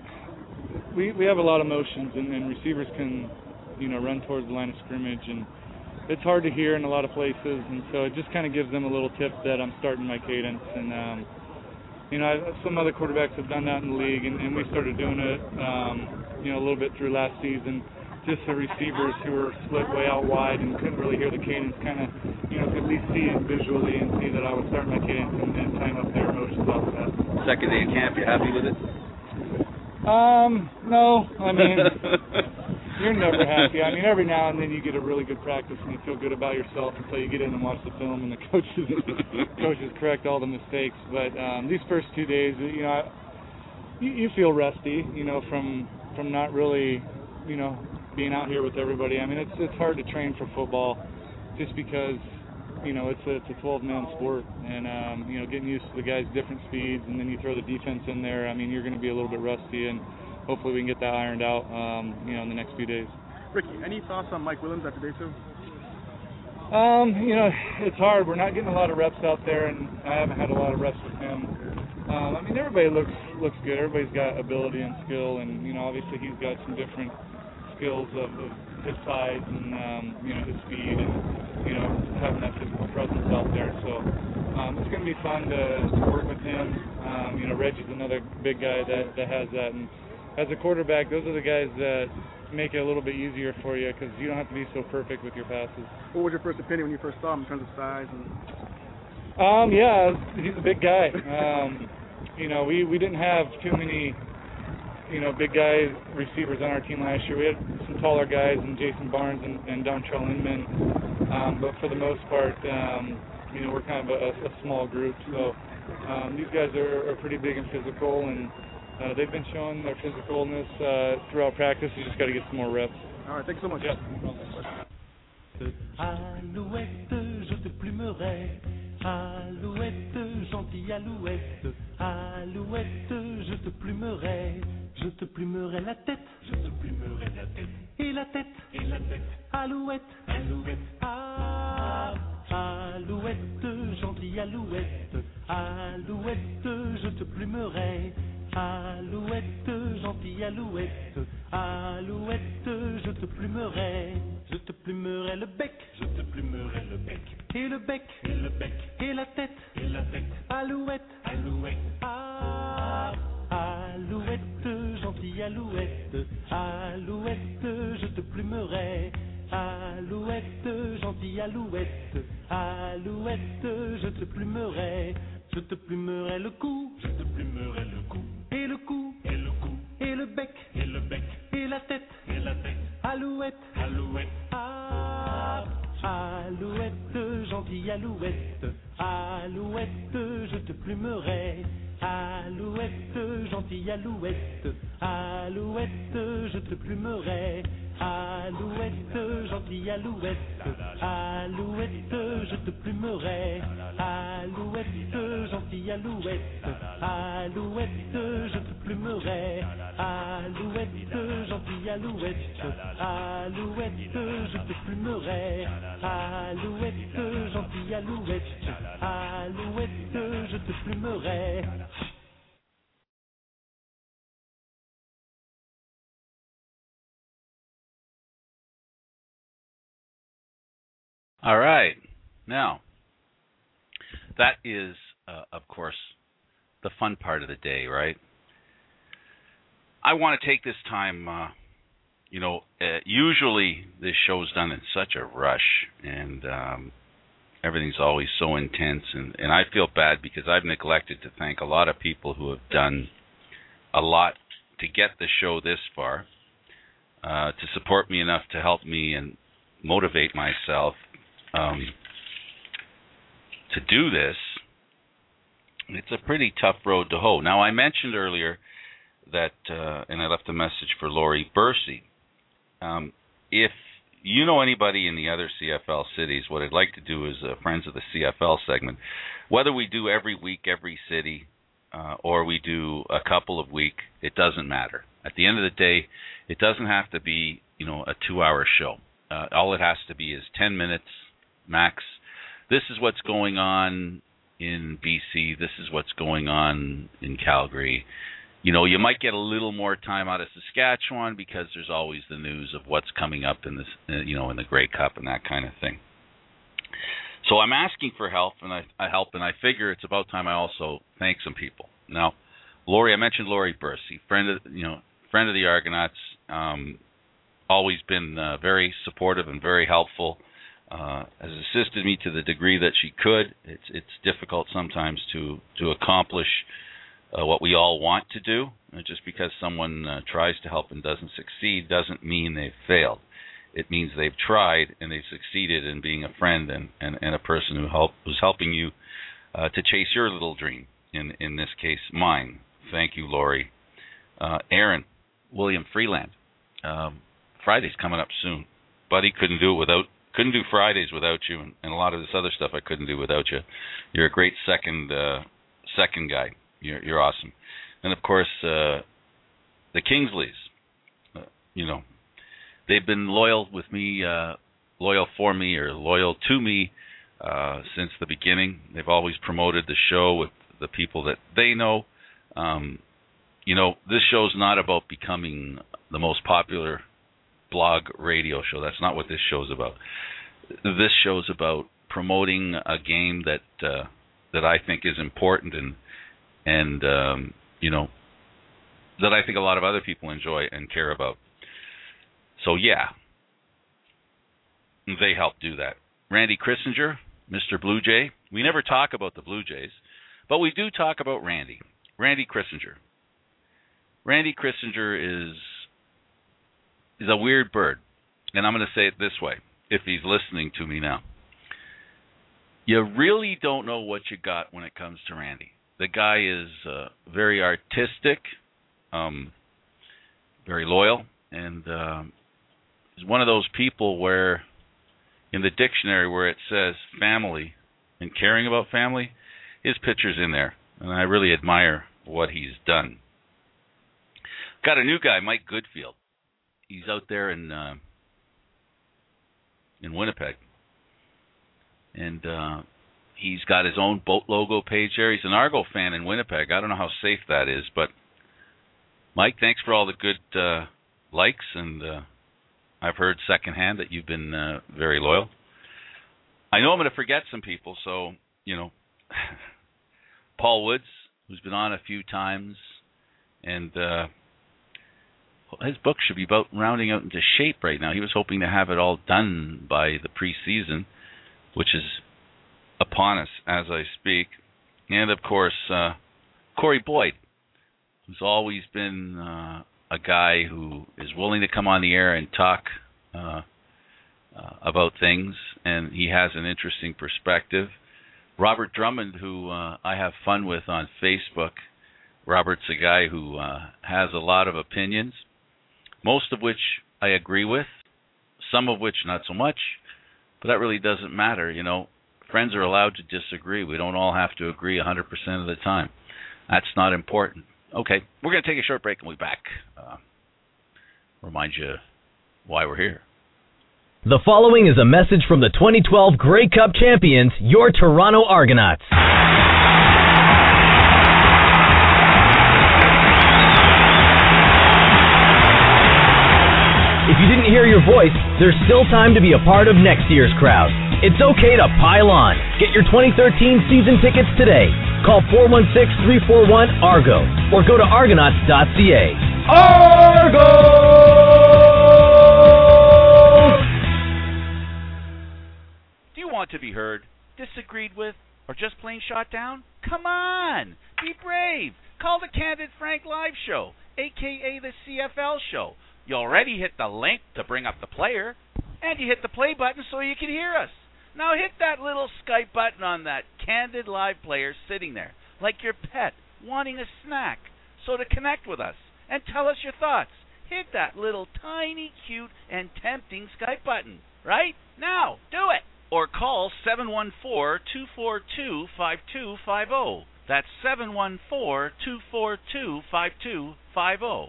we we have a lot of motions, and, and receivers can, you know, run towards the line of scrimmage, and it's hard to hear in a lot of places, and so it just kind of gives them a little tip that I'm starting my cadence. And um, you know, I, some other quarterbacks have done that in the league, and, and we started doing it, um, you know, a little bit through last season. Just the receivers who were split way out wide and couldn't really hear the cadence, kind of, you know, could at least see it visually and see that I was starting my cadence and, and time up their motions off of that. Second day of camp, you happy with it? Um, no, I mean. You're never happy. I mean, every now and then you get a really good practice and you feel good about yourself until you get in and watch the film and the coaches coaches correct all the mistakes. But um, these first two days, you know, I, you, you feel rusty, you know, from from not really, you know, being out here with everybody. I mean, it's it's hard to train for football just because, you know, it's a it's a twelve-man sport, and um, you know, getting used to the guys' different speeds, and then you throw the defense in there. I mean, you're going to be a little bit rusty, and hopefully we can get that ironed out, um, you know, in the next few days. Ricky, any thoughts on Mike Williams after day two? Um, you know, it's hard. We're not getting a lot of reps out there, and I haven't had a lot of reps with him. Um, I mean, everybody looks looks good. Everybody's got ability and skill, and you know, obviously he's got some different skills of, of his size and um, you know his speed and you know having that physical presence out there. So um, it's going to be fun to, to work with him. Um, you know, Reggie's another big guy that that has that, and as a quarterback, those are the guys that make it a little bit easier for you because you don't have to be so perfect with your passes. What was your first opinion when you first saw him in terms of size and? Um, yeah, he's a big guy. Um, you know, we, we didn't have too many, you know, big guy receivers on our team last year. We had some taller guys, and Jason Barnes and, and Dontrell Inman. Um, but for the most part, um, you know, we're kind of a, a small group. So um, these guys are, are pretty big and physical, and uh, they've been showing their physicalness uh, throughout practice. You just got to get some more reps. All right, thanks so much. Yep. Alouette, je te plumerai. Alouette, gentille alouette. Alouette, je te plumerai. Je te plumerai la tête. Je te plumerai la tête. Et la tête. Et la tête. Alouette. Alouette. Ah, alouette, gentille alouette. Alouette, je te plumerai. Alouette, gentille alouette. Alouette, je te plumerai. Je te plumerai le bec. Je te plumerai le bec. Et le bec. Et le bec. Et la tête. Et la tête. Alouette. Alouette. Ah, alouette, gentille alouette. Alouette, je te plumerai. Alouette, gentille alouette. Alouette, je te plumerai. Je te plumerai le cou. Je te plumerai le cou. Et le cou. Et le cou. Et le bec. Et le bec. Et la tête. Et la tête. Alouette. Alouette. Ah, alouette, gentille alouette. Alouette, je te plumerai. Alouette, gentille alouette. Alouette, je te plumerai. Alouette, gentille alouette. Alouette, je te plumerai. Alouette, gentille alouette. Alouette, je te plumerai. Alouette, gentille alouette. Alouette, je te plumerai. Alouette, gentille alouette. Alouette, je te plumerai. All right. Now, that is, uh, of course, the fun part of the day, right? I want to take this time, uh, you know, uh, usually this show's done in such a rush, and um, everything's always so intense, and, and I feel bad because I've neglected to thank a lot of people who have done a lot to get the show this far, uh, to support me enough to help me and motivate myself Um, to do this. It's a pretty tough road to hoe. Now, I mentioned earlier that, uh, and I left a message for Laurie Bursey. Um, if you know anybody in the other C F L cities, what I'd like to do is a Friends of the C F L segment. Whether we do every week, every city, uh, or we do a couple of week, it doesn't matter. At the end of the day, it doesn't have to be, you know, a two-hour show. Uh, all it has to be is ten minutes max. This is what's going on in B C. This is what's going on in Calgary. You know, you might get a little more time out of Saskatchewan because there's always the news of what's coming up in this, you know, in the Grey Cup and that kind of thing. So I'm asking for help, and I, I help, and I figure it's about time I also thank some people. Now, Laurie, I mentioned Laurie Bursey, friend of, you know, friend of the Argonauts, um, always been uh, very supportive and very helpful. Uh, has assisted me to the degree that she could. It's it's difficult sometimes to to accomplish uh, what we all want to do. And just because someone uh, tries to help and doesn't succeed doesn't mean they've failed. It means they've tried and they've succeeded in being a friend and, and, and a person who help who's helping you uh, to chase your little dream. In in this case, mine. Thank you, Laurie. Uh, Aaron, William Freeland. Um, Friday's coming up soon. Buddy, couldn't do it without. Couldn't do Fridays without you, and, and a lot of this other stuff I couldn't do without you. You're a great second uh, second guy. You're you're awesome. And of course, uh, the Kingsleys. Uh, you know, they've been loyal with me, uh, loyal for me, or loyal to me uh, since the beginning. They've always promoted the show with the people that they know. Um, you know, this show's not about becoming the most popular blog radio show. That's not what this show's about. This show's about promoting a game that uh, that I think is important and and um, you know, that I think a lot of other people enjoy and care about. So yeah, they help do that. Randy Christinger, Mister Blue Jay. We never talk about the Blue Jays, but we do talk about Randy. Randy Christinger. Randy Christinger is is a weird bird, and I'm going to say it this way, if he's listening to me now. You really don't know what you got when it comes to Randy. The guy is uh, very artistic, um, very loyal, and um, he's one of those people where, in the dictionary where it says family and caring about family, his picture's in there, and I really admire what he's done. Got a new guy, Mike Goodfield. He's out there in uh, in Winnipeg, and uh, he's got his own boat logo page there. He's an Argo fan in Winnipeg. I don't know how safe that is, but Mike, thanks for all the good uh, likes, and uh, I've heard secondhand that you've been uh, very loyal. I know I'm going to forget some people, so, you know, Paul Woods, who's been on a few times, and uh, his book should be about rounding out into shape right now. He was hoping to have it all done by the preseason, which is upon us as I speak. And, of course, uh, Corey Boyd, who's always been uh, a guy who is willing to come on the air and talk uh, uh, about things, and he has an interesting perspective. Robert Drummond, who uh, I have fun with on Facebook. Robert's a guy who uh, has a lot of opinions, most of which I agree with, some of which not so much, but that really doesn't matter. You know, friends are allowed to disagree. We don't all have to agree one hundred percent of the time. That's not important. Okay, we're going to take a short break and we'll be back. Uh, remind you why we're here. The following is a message from the twenty twelve Grey Cup champions, your Toronto Argonauts. If you didn't hear your voice, there's still time to be a part of next year's crowd. It's okay to pile on. Get your twenty thirteen season tickets today. Call four one six, three four one, ARGO or go to argonauts dot c a. Argo! Do you want to be heard, disagreed with, or just plain shot down? Come on! Be brave! Call the Candid Frank Live Show, a k a the C F L Show. You already hit the link to bring up the player, and you hit the play button so you can hear us. Now hit that little Skype button on that Candid Live player sitting there, like your pet wanting a snack. So to connect with us and tell us your thoughts, hit that little tiny, cute, and tempting Skype button. Right? Now, do it! Or call seven one four, two four two, five two five zero. That's seven one four, two four two, five two five zero.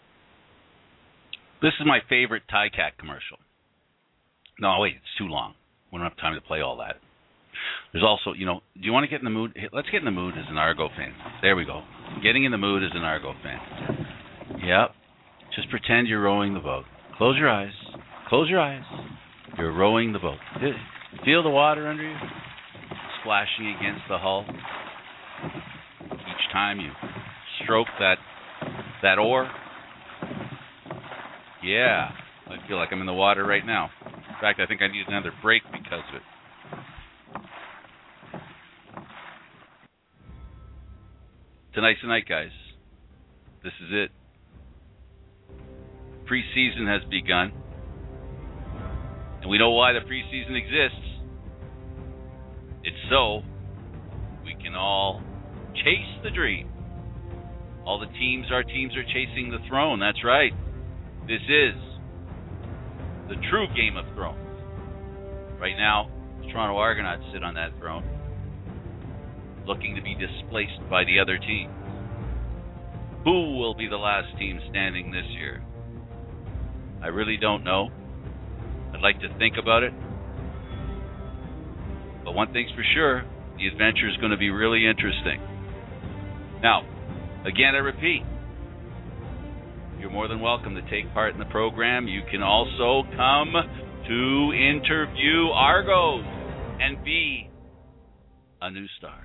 This is my favorite Tycat commercial. No, wait, it's too long. We don't have time to play all that. There's also, you know, do you want to get in the mood? Let's get in the mood as an Argo fan. There we go. Getting in the mood as an Argo fan. Yep. Just pretend you're rowing the boat. Close your eyes. Close your eyes. You're rowing the boat. Feel the water under you splashing against the hull. Each time you stroke that that oar. Yeah, I feel like I'm in the water right now. In fact, I think I need another break because of it. Tonight's the night, guys. This is it. Preseason has begun. And we know why the preseason exists. It's so we can all chase the dream. All the teams, our teams are chasing the throne. That's right. This is the true Game of Thrones. Right now, the Toronto Argonauts sit on that throne, looking to be displaced by the other team. Who will be the last team standing this year? I really don't know. I'd like to think about it. But one thing's for sure, the adventure is going to be really interesting. Now, again, I repeat, you're more than welcome to take part in the program. You can also come to interview Argos and be a new star.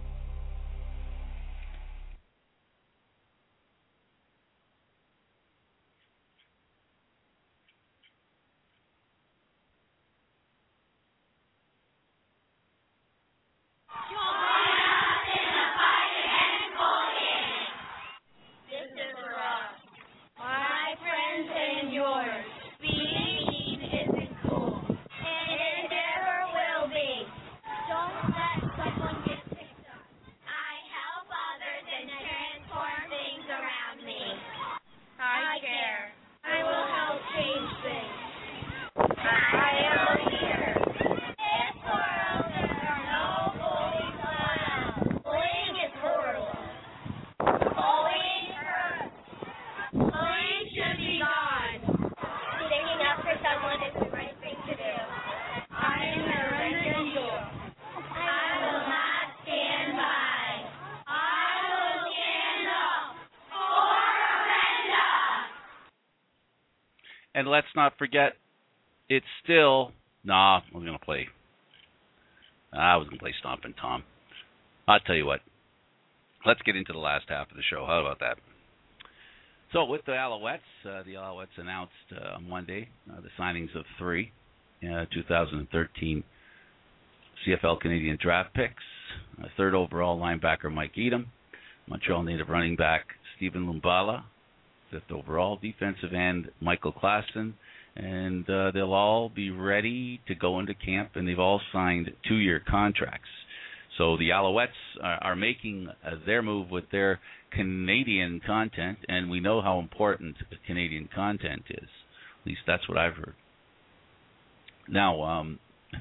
And let's not forget, it's still... Nah, I was going to play... I was going to play Stompin' Tom. I'll tell you what. Let's get into the last half of the show. How about that? So with the Alouettes, uh, the Alouettes announced uh, on Monday uh, the signings of three uh, two thousand thirteen C F L Canadian draft picks. Uh, third overall linebacker Mike Edom. Montreal native running back Stephen Lumbala. Fifth overall defensive end Michael Klassen, and uh, they'll all be ready to go into camp, and they've all signed two-year contracts. So the Alouettes are, are making uh, their move with their Canadian content, and we know how important Canadian content is. At least that's what I've heard. Now, um,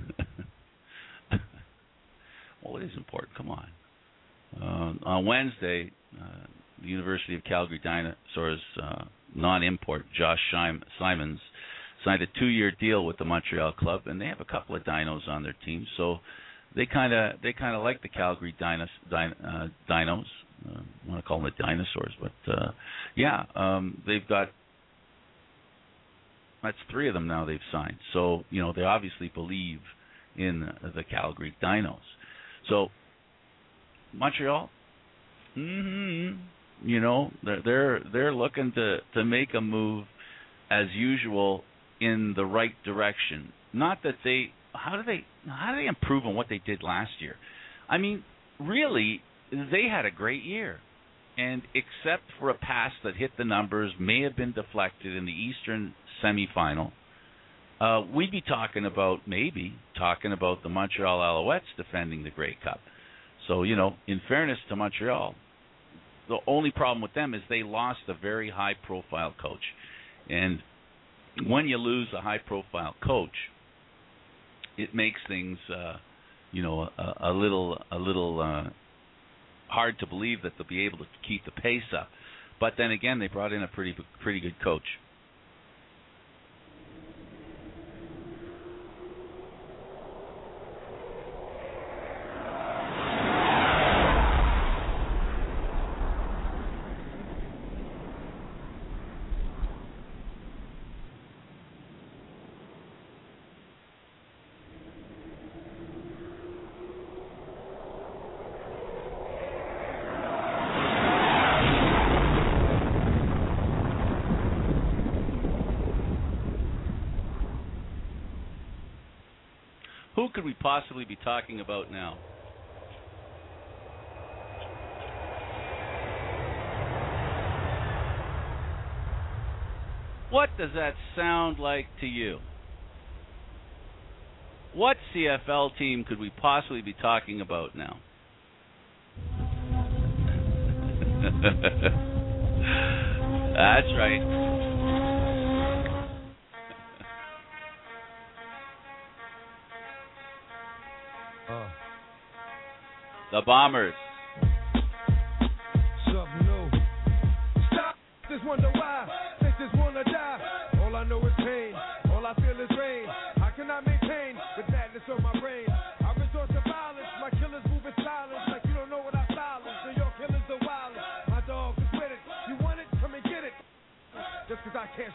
well, it is important. Come on. Uh, on Wednesday, uh, the University of Calgary Dinosaurs uh, non-import Josh Simons signed a two-year deal with the Montreal club, and they have a couple of dinos on their team, so they kind of they kind of like the Calgary Dinos. Din, uh, dinos. Uh, I want to call them the Dinosaurs, but uh, yeah, um, they've got that's three of them now they've signed. So you know they obviously believe in the Calgary Dinos. So Montreal. Mm-hmm. You know, they're they're they're looking to, to make a move as usual in the right direction. Not that they how do they how do they improve on what they did last year? I mean, really, they had a great year. And except for a pass that hit the numbers, may have been deflected in the Eastern semifinal, uh, we'd be talking about maybe talking about the Montreal Alouettes defending the Grey Cup. So, you know, in fairness to Montreal, the only problem with them is they lost a very high-profile coach. And when you lose a high-profile coach, it makes things, uh, you know, a, a little, a little uh, hard to believe that they'll be able to keep the pace up. But then again, they brought in a pretty, pretty good coach. Who could we possibly be talking about now? What does that sound like to you? What C F L team could we possibly be talking about now? That's right. The Bombers. Something new. Stop. Just wonder why. They just wanna die. All I know is pain. All I feel is rain. How can I maintain with madness on my brain? I resort to violence. My killers move in silence like you don't know what I silence. So your killers are violent.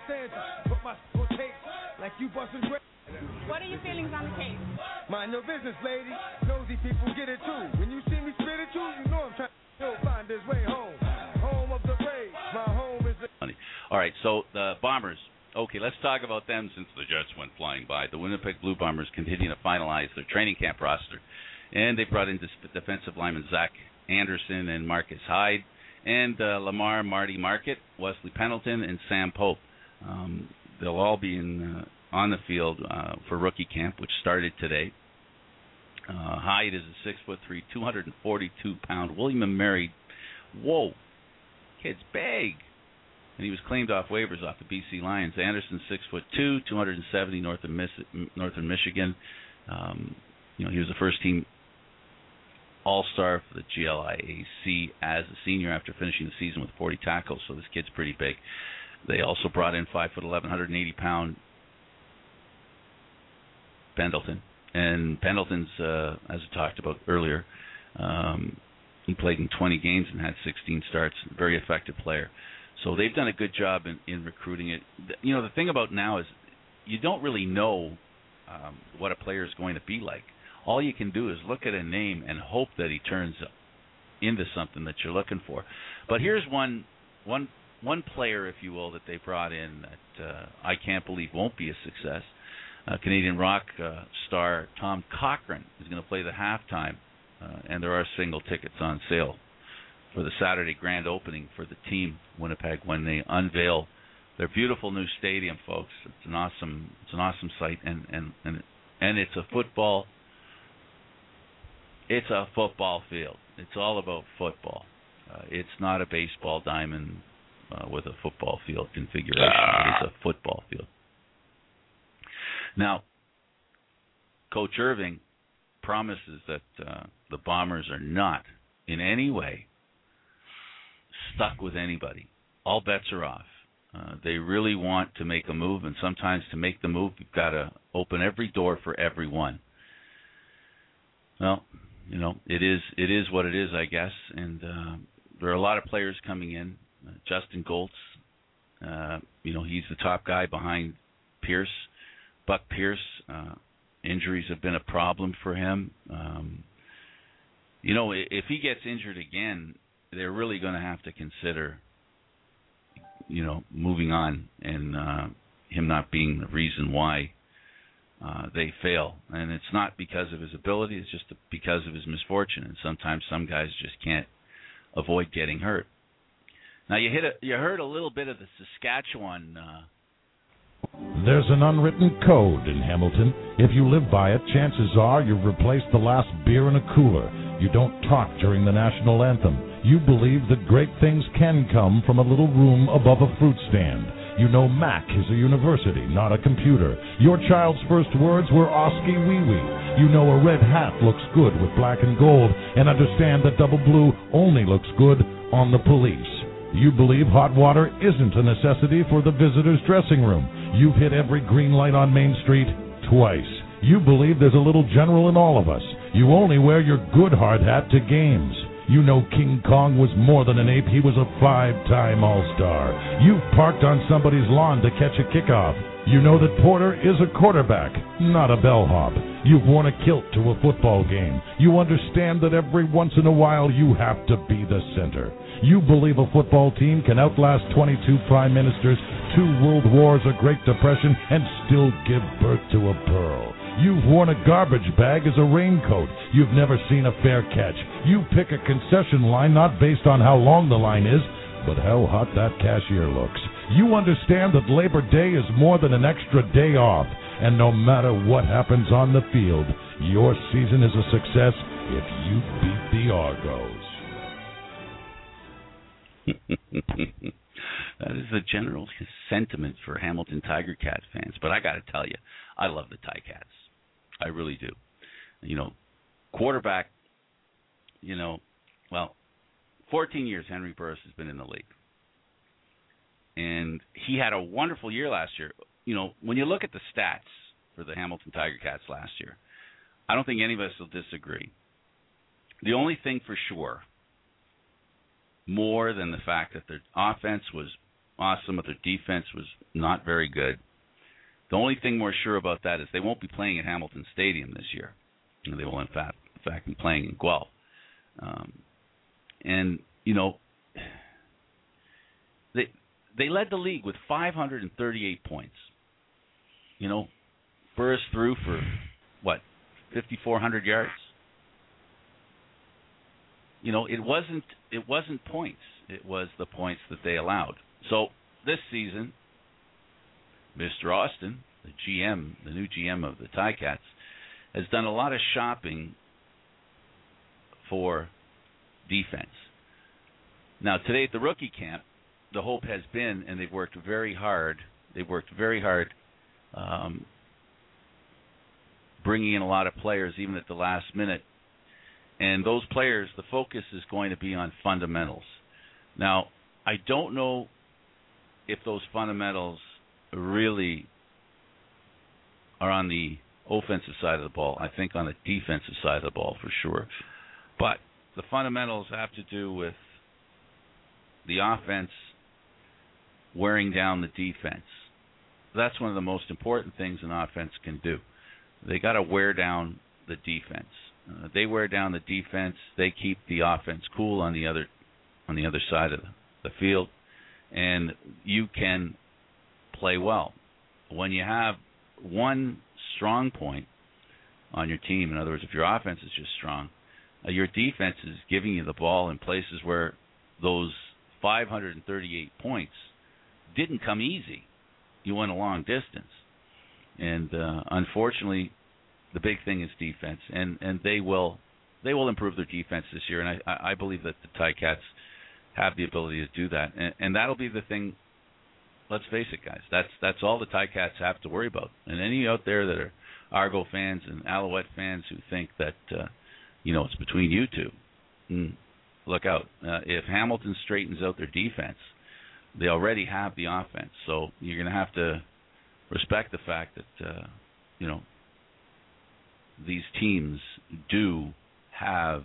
Santa. Put my on tape like you bustin' great. What are your feelings on the case? Mind your business, lady. Nosy people get it too. When you see me spit at you, you know I'm trying to find his way home. Home of the Braves. My home is the... All right, so the Bombers. Okay, let's talk about them since the Jets went flying by. The Winnipeg Blue Bombers continue to finalize their training camp roster. And they brought in defensive lineman Zach Anderson and Marcus Hyde, and uh, Lamar Marty Market, Wesley Pendleton, and Sam Pope. Um, they'll all be in uh, on the field uh, for rookie camp, which started today. Uh, Hyde is a six foot three, two hundred forty-two pound William and Mary. Whoa, kid's big. And he was claimed off waivers off the B C Lions. Anderson, six foot two, two hundred seventy, north of Miss- Northern Michigan. Um, you know, he was the first team All-Star for the G L I A C as a senior after finishing the season with forty tackles. So this kid's pretty big. They also brought in five foot eleven, one hundred eighty pound Pendleton. And Pendleton's, uh, as I talked about earlier, um, he played in twenty games and had sixteen starts. Very effective player. So they've done a good job in, in recruiting it. You know, the thing about now is you don't really know um, what a player is going to be like. All you can do is look at a name and hope that he turns into something that you're looking for. But here's one one one player, if you will, that they brought in that uh, I can't believe won't be a success. Uh, Canadian rock uh, star Tom Cochrane is going to play the halftime, uh, and there are single tickets on sale for the Saturday grand opening for the team, Winnipeg, when they unveil their beautiful new stadium, folks. It's an awesome, it's an awesome sight, and and and and it's a football. It's a football field. It's all about football. Uh, it's not a baseball diamond uh, with a football field configuration. Ah. It's a football field. Now, Coach Irving promises that uh, the Bombers are not in any way stuck with anybody. All bets are off. Uh, they really want to make a move, and sometimes to make the move, you've got to open every door for everyone. Well, you know, it is it is what it is, I guess. And uh, there are a lot of players coming in. Uh, Justin Goltz, uh, you know, he's the top guy behind Pierce, Buck Pierce. Uh, injuries have been a problem for him. Um, you know, if he gets injured again, they're really going to have to consider, you know, moving on and uh, him not being the reason why uh, they fail. And it's not because of his ability, it's just because of his misfortune. And sometimes some guys just can't avoid getting hurt. Now, you hit a, you heard a little bit of the Saskatchewan. Uh, There's an unwritten code in Hamilton. If you live by it, chances are you've replaced the last beer in a cooler. You don't talk during the national anthem. You believe that great things can come from a little room above a fruit stand. You know Mac is a university, not a computer. Your child's first words were Oski Wee Wee. You know a red hat looks good with black and gold, and understand that double blue only looks good on the police. You believe hot water isn't a necessity for the visitor's dressing room. You've hit every green light on Main Street twice. You believe there's a little general in all of us. You only wear your good hard hat to games. You know King Kong was more than an ape. He was a five-time All-Star. You've parked on somebody's lawn to catch a kickoff. You know that Porter is a quarterback, not a bellhop. You've worn a kilt to a football game. You understand that every once in a while you have to be the center. You believe a football team can outlast twenty-two prime ministers, two world wars, a Great Depression, and still give birth to a pearl. You've worn a garbage bag as a raincoat. You've never seen a fair catch. You pick a concession line not based on how long the line is, but how hot that cashier looks. You understand that Labor Day is more than an extra day off, and no matter what happens on the field, your season is a success if you beat the Argos. That is the general sentiment for Hamilton Tiger Cats fans. But I got to tell you, I love the Ticats. I really do. You know, quarterback, you know, well, fourteen years Henry Burris has been in the league. And he had a wonderful year last year. You know, when you look at the stats for the Hamilton Tiger Cats last year, I don't think any of us will disagree. The only thing for sure, more than the fact that their offense was awesome, but their defense was not very good. The only thing we're sure about that is they won't be playing at Hamilton Stadium this year. They will, in fact, in fact be playing in Guelph. Um, and, you know, they they led the league with five hundred thirty-eight points. You know, burst through for, what, fifty-four hundred yards? You know, it wasn't it wasn't points. It was the points that they allowed. So this season, Mister Austin, the G M, the new G M of the Ticats, has done a lot of shopping for defense. Now, today at the rookie camp, the hope has been, and they've worked very hard, they've worked very hard um, bringing in a lot of players even at the last minute. And those players, the focus is going to be on fundamentals. Now, I don't know if those fundamentals really are on the offensive side of the ball. I think on the defensive side of the ball for sure. But the fundamentals have to do with the offense wearing down the defense. That's one of the most important things an offense can do. They got to wear down the defense. Uh, they wear down the defense. They keep the offense cool on the other on the other side of the, the field, and you can play well. When you have one strong point on your team, in other words, if your offense is just strong, uh, your defense is giving you the ball in places where those five hundred thirty-eight points didn't come easy. You went a long distance. And uh, unfortunately, the big thing is defense, and, and they will they will improve their defense this year, and I, I believe that the Ticats have the ability to do that, and, and that'll be the thing. Let's face it, guys. That's that's all the Ticats have to worry about. And any out there that are Argo fans and Alouette fans who think that uh, you know it's between you two, mm, look out. Uh, if Hamilton straightens out their defense, they already have the offense. So you're going to have to respect the fact that uh, you know these teams do have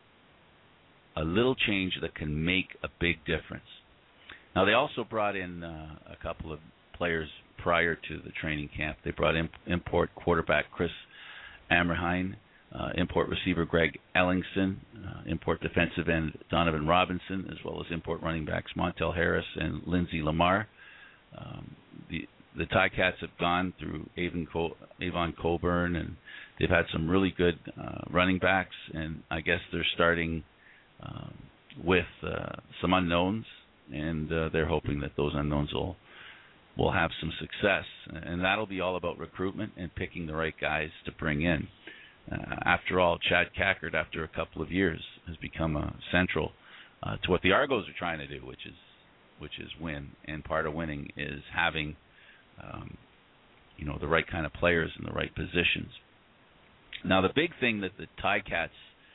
a little change that can make a big difference. Now, they also brought in uh, a couple of players prior to the training camp. They brought in import quarterback Chris Ammerhein, uh, import receiver Greg Ellingson, uh, import defensive end Donovan Robinson, as well as import running backs Montel Harris and Lindsey Lamar. Um, the the Ticats have gone through Avon, Co- Avon Coburn, and they've had some really good uh, running backs, and I guess they're starting um, with uh, some unknowns, and uh, they're hoping that those unknowns will will have some success, and that'll be all about recruitment and picking the right guys to bring in. Uh, after all, Chad Cackard, after a couple of years, has become a central uh, to what the Argos are trying to do, which is which is win, and part of winning is having um, you know the right kind of players in the right positions. Now, the big thing that the Ticats,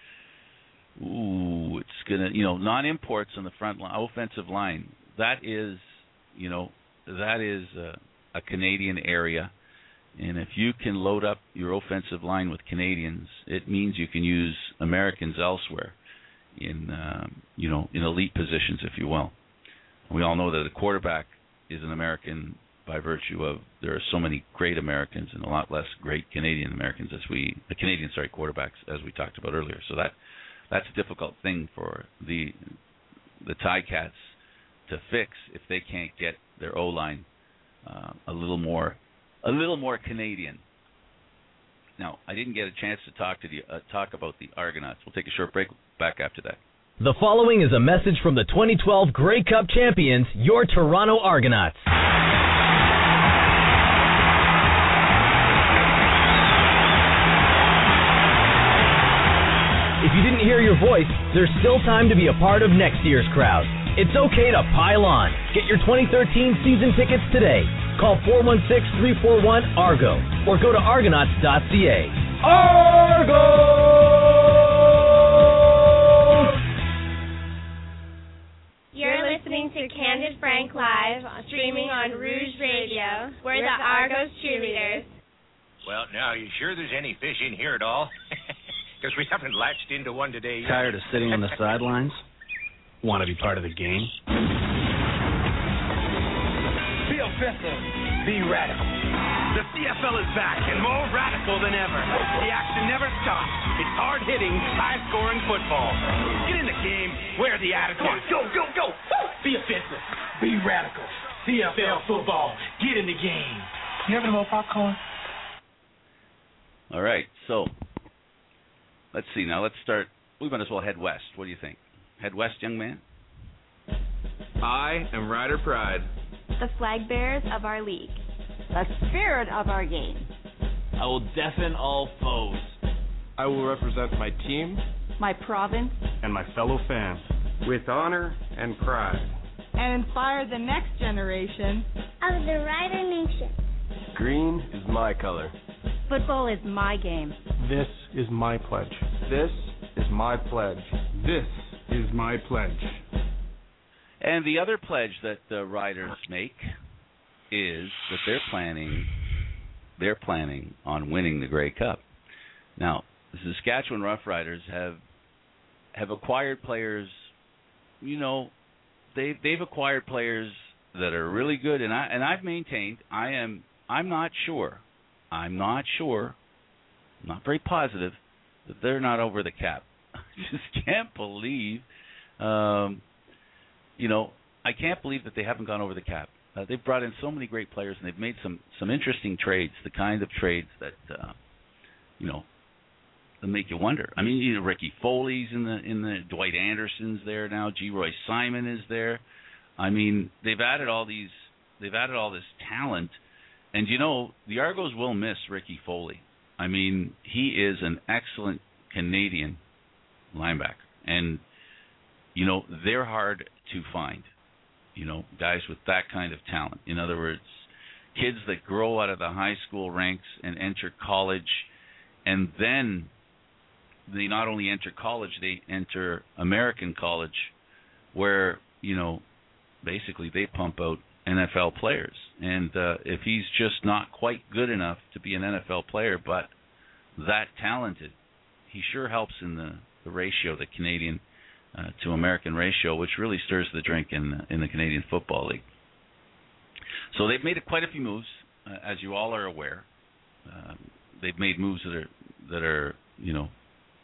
ooh, it's gonna, you know, non-imports on the front line, offensive line. That is, you know, that is a, a Canadian area, and if you can load up your offensive line with Canadians, it means you can use Americans elsewhere, in, um, you know, in elite positions, if you will. We all know that a quarterback is an American by virtue of there are so many great Americans and a lot less great Canadian Americans as we, the Canadian, sorry, quarterbacks, as we talked about earlier. So that that's a difficult thing for the the Ticats to fix if they can't get their O-line uh, a little more a little more Canadian. Now, I didn't get a chance to talk to the uh, talk about the Argonauts. We'll take a short break. Back after that. The following is a message from the twenty twelve Grey Cup champions, your Toronto Argonauts. If you didn't hear your voice, there's still time to be a part of next year's crowd. It's okay to pile on. Get your twenty thirteen season tickets today. Call four one six, three four one, A R G O or go to argonauts dot c a. Argo! You're listening to Candid Frank Live, streaming on Rouge Radio. We're the Argos cheerleaders. Well, now, are you sure there's any fish in here at all? Because we haven't latched into one today yet. Tired of sitting on the sidelines? Want to be part of the game? offensive, be radical. The C F L is back and more radical than ever. The action never stops. It's hard-hitting, high-scoring football. Get in the game, wear the attitude. Go, go, go! Be offensive, be radical. C F L football, get in the game. You having more popcorn? All right, so let's see. Now let's start. We might as well head west. What do you think? Head west, young man? I am Rider Pride. The flag bearers of our league. The spirit of our game. I will deafen all foes. I will represent my team, my province, and my fellow fans with honor and pride. And inspire the next generation of the Rider Nation. Green is my color. Football is my game. This is my pledge. This is my pledge. This is my pledge. And the other pledge that the Riders make is that they're planning they're planning on winning the Grey Cup. Now, the Saskatchewan Roughriders have have acquired players, you know, they they've acquired players that are really good, and I and I've maintained I am I'm not sure. I'm not sure. I'm not very positive that they're not over the cap. I just can't believe um, you know, I can't believe that they haven't gone over the cap. Uh, they've brought in so many great players, and they've made some, some interesting trades, the kind of trades that, uh, you know, that make you wonder. I mean, you know, Ricky Foley's in the in the Dwight Anderson's there now. G. Roy Simon is there. I mean, they've added all these, they've added all this talent, and you know, the Argos will miss Ricky Foley. I mean, he is an excellent Canadian linebacker, and you know, they're hard to find. You know, guys with that kind of talent. In other words, kids that grow out of the high school ranks and enter college, and then they not only enter college, they enter American college, where, you know, basically they pump out N F L players. And uh, if he's just not quite good enough to be an N F L player, but that talented, he sure helps in the, the ratio, the Canadian Uh, to American ratio, which really stirs the drink in in the Canadian Football League. So they've made quite a few moves, uh, as you all are aware. Uh, they've made moves that are that are you know.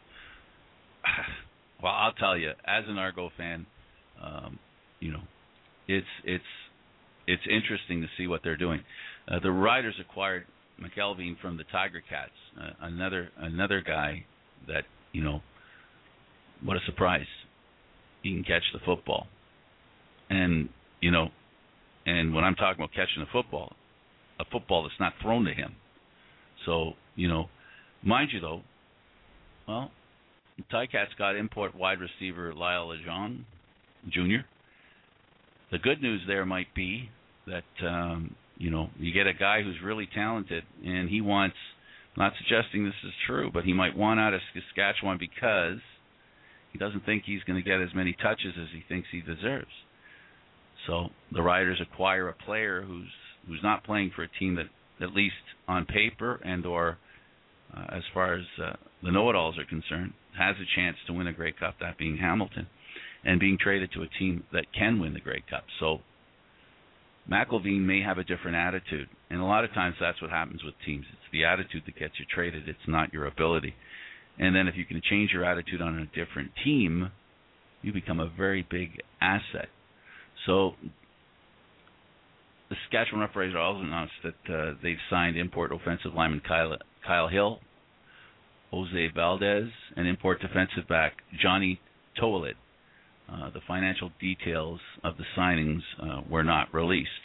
Well, I'll tell you, as an Argo fan, um, you know, it's it's it's interesting to see what they're doing. Uh, the Riders acquired McElveen from the Tiger Cats, uh, another another guy that, you know, what a surprise. He can catch the football. And, you know, and when I'm talking about catching the football, a football that's not thrown to him. So, you know, mind you, though, well, the Ticats got import wide receiver Lyle Lejeune, Junior The good news there might be that, um, you know, you get a guy who's really talented, and he wants, not suggesting this is true, but he might want out of Saskatchewan because he doesn't think he's going to get as many touches as he thinks he deserves. So the Riders acquire a player who's who's not playing for a team that, at least on paper and or uh, as far as uh, the know-it-alls are concerned, has a chance to win a Grey Cup, that being Hamilton, and being traded to a team that can win the Grey Cup. So McElveen may have a different attitude, and a lot of times that's what happens with teams. It's the attitude that gets you traded. It's not your ability. And then if you can change your attitude on a different team, you become a very big asset. So the Saskatchewan Roughriders also announced that uh, they've signed import offensive lineman Kyle, Kyle Hill, Jose Valdez, and import defensive back Johnny Toalit. Uh, the financial details of the signings uh, were not released.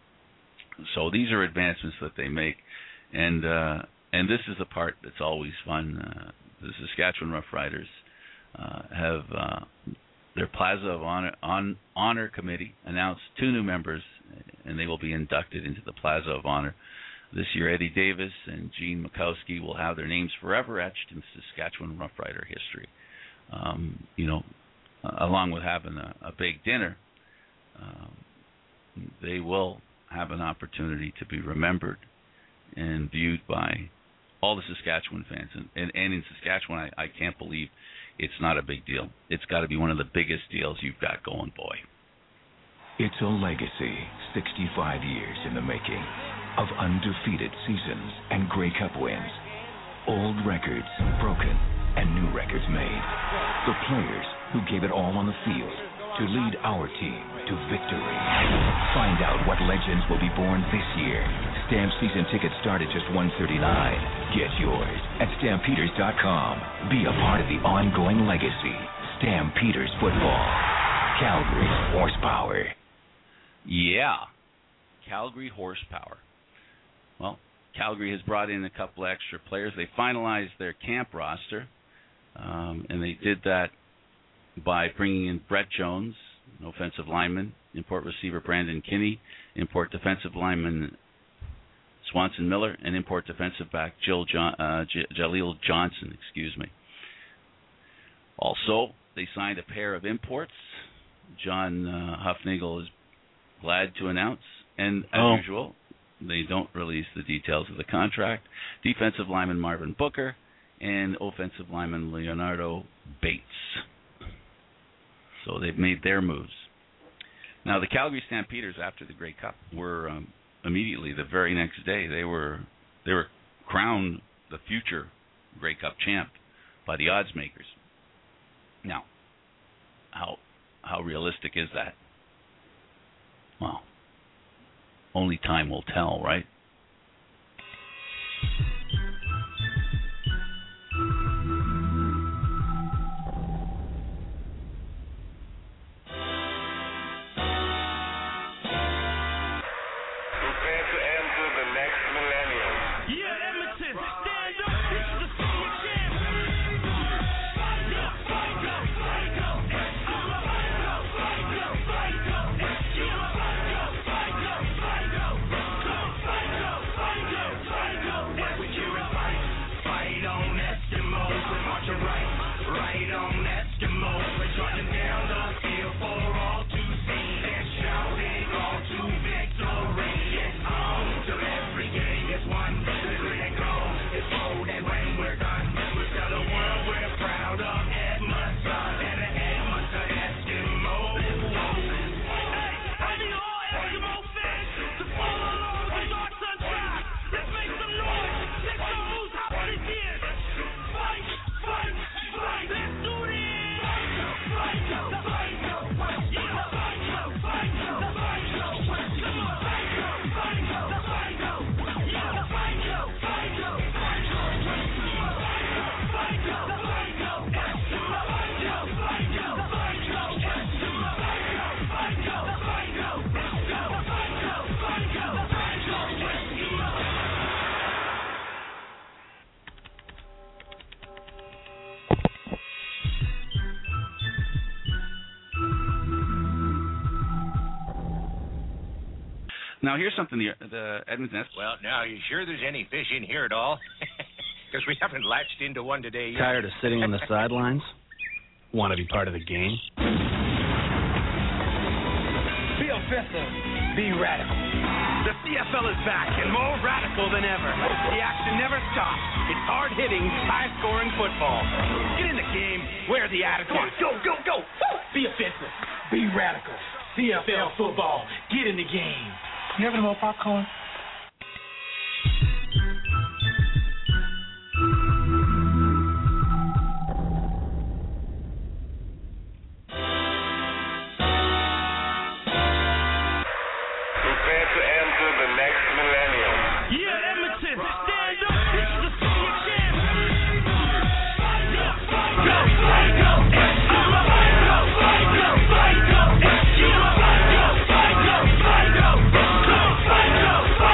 So these are advancements that they make. And uh, and this is the part that's always fun. Uh, the Saskatchewan Roughriders uh, have uh, their Plaza of Honor, on, Honor Committee announced two new members, and they will be inducted into the Plaza of Honor. This year, Eddie Davis and Gene Mikowski will have their names forever etched in Saskatchewan Roughrider history. Um, you know, uh, along with having a, a big dinner, um, they will have an opportunity to be remembered and viewed by all the Saskatchewan fans. And, and, and in Saskatchewan, I, I can't believe it's not a big deal. It's got to be one of the biggest deals you've got going, boy. It's a legacy, sixty-five years in the making, of undefeated seasons and Grey Cup wins. Old records broken and new records made. The players who gave it all on the field to lead our team to victory. Find out what legends will be born this year. Stamp season tickets start at just one hundred thirty-nine dollars. Get yours at stampeders dot com. Be a part of the ongoing legacy. Stampeders football. Calgary horsepower. Yeah, Calgary horsepower. Well, Calgary has brought in a couple extra players. They finalized their camp roster, um, and they did that by bringing in Brett Jones, an offensive lineman, import receiver Brandon Kinney, import defensive lineman Swanson Miller, and import defensive back Jill John, uh, J- Jaleel Johnson. Excuse me. Also, they signed a pair of imports. John uh, Huffnagel is glad to announce, and as oh. usual, they don't release the details of the contract. Defensive lineman Marvin Booker and offensive lineman Leonardo Bates. So they've made their moves. Now the Calgary Stampeders, after the Grey Cup, were um, immediately the very next day they were they were crowned the future Grey Cup champ by the odds makers. Now, how how realistic is that? Well, only time will tell, right? Now, here's something the, the Edmonton... Well, now, are you sure there's any fish in here at all? Because we haven't latched into one today yet. Tired of sitting on the sidelines? Want to be part of the game? Be offensive. Be radical. The C F L is back and more radical than ever. The action never stops. It's hard-hitting, high-scoring football. Get in the game. Wear the attitude. Go, go, go. Be offensive. Be radical. C F L football. Get in the game. You having more popcorn? Prepare to enter the next millennium. Yeah, Edmonton, stand up. This is the city of champions. Go, go, go, go, go, go, go, go, go, go, go, go, go, go.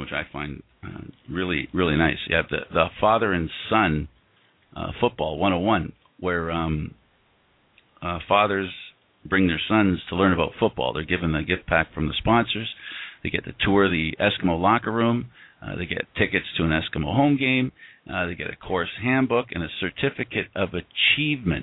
which I find uh, really, really nice. You have the, the father and son uh, football one oh one, where um, uh, fathers bring their sons to learn about football. They're given a gift pack from the sponsors. They get to tour the Eskimo locker room. Uh, they get tickets to an Eskimo home game. Uh, they get a course handbook and a certificate of achievement.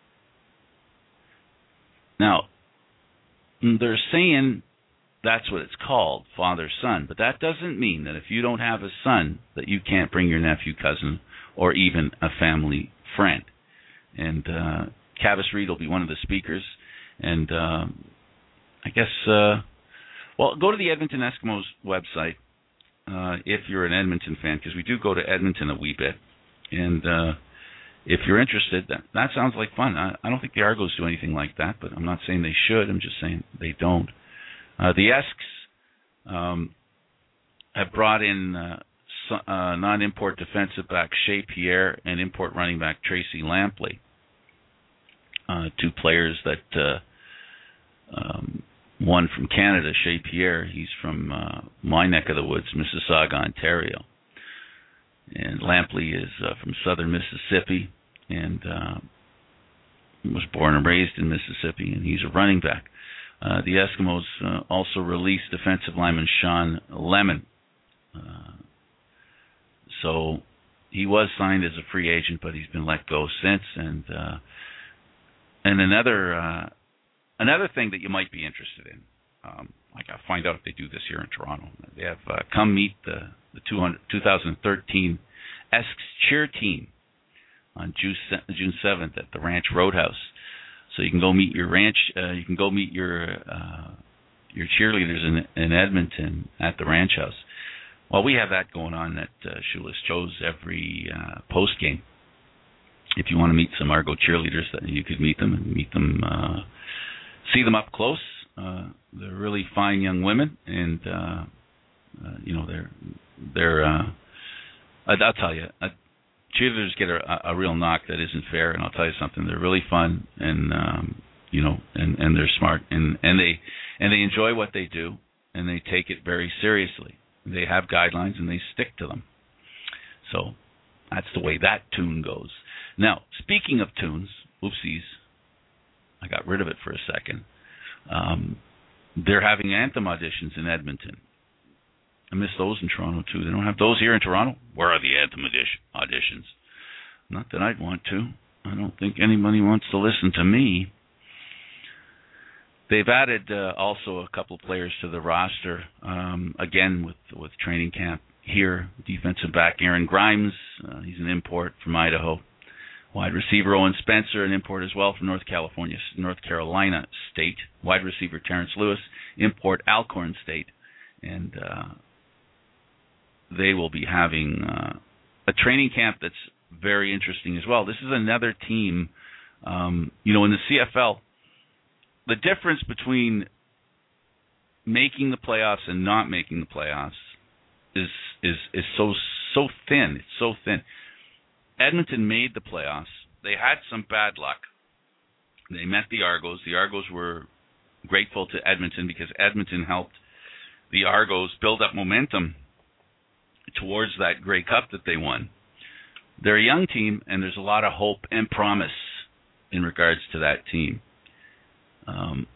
Now, they're saying that's what it's called, father-son, but that doesn't mean that if you don't have a son that you can't bring your nephew, cousin, or even a family friend. And uh, Cavis Reed will be one of the speakers. And uh, I guess, uh, well, go to the Edmonton Eskimos website uh, if you're an Edmonton fan, because we do go to Edmonton a wee bit. And uh, if you're interested, that, that sounds like fun. I, I don't think the Argos do anything like that, but I'm not saying they should. I'm just saying they don't. Uh, the Esks um, have brought in uh, so, uh, non-import defensive back Shea Pierre and import running back Tracy Lampley, uh, two players that uh, um, one from Canada, Shea Pierre. He's from uh, my neck of the woods, Mississauga, Ontario. And Lampley is uh, from southern Mississippi and uh, was born and raised in Mississippi, and he's a running back. Uh, the Eskimos uh, also released defensive lineman Sean Lemon. Uh, so he was signed as a free agent, but he's been let go since. And uh, and another uh, another thing that you might be interested in, um, I got to find out if they do this here in Toronto. They have uh, come meet the the twenty thirteen Esks cheer team on June seventh at the Ranch Roadhouse. So you can go meet your ranch. Uh, you can go meet your uh, your cheerleaders in, in Edmonton at the Ranch House. Well, we have that going on at uh, Shoeless Joe's every uh, post game. If you want to meet some Argo cheerleaders, that you could meet them and meet them, uh, see them up close. Uh, they're really fine young women, and uh, uh, you know they're they're. Uh, I'll tell you. I, Cheerleaders get a, a real knock that isn't fair, and I'll tell you something. They're really fun, and um, you know, and, and they're smart, and, and they and they enjoy what they do, and they take it very seriously. They have guidelines, and they stick to them. So that's the way that tune goes. Now, speaking of tunes, oopsies, I got rid of it for a second. Um, they're having anthem auditions in Edmonton. I miss those in Toronto, too. They don't have those here in Toronto. Where are the anthem auditions? Not that I'd want to. I don't think anybody wants to listen to me. They've added uh, also a couple of players to the roster, um, again, with with training camp here. Defensive back Aaron Grimes, uh, he's an import from Idaho. Wide receiver Owen Spencer, an import as well from North California, North Carolina State. Wide receiver Terrence Lewis, import Alcorn State. And uh, they will be having uh, a training camp that's very interesting as well. This is another team, um, you know, in the C F L, the difference between making the playoffs and not making the playoffs is is is so so thin. It's so thin. Edmonton made the playoffs. They had some bad luck. They met the Argos. The Argos were grateful to Edmonton because Edmonton helped the Argos build up momentum towards that Grey Cup that they won. They're a young team, and there's a lot of hope and promise in regards to that team. Um,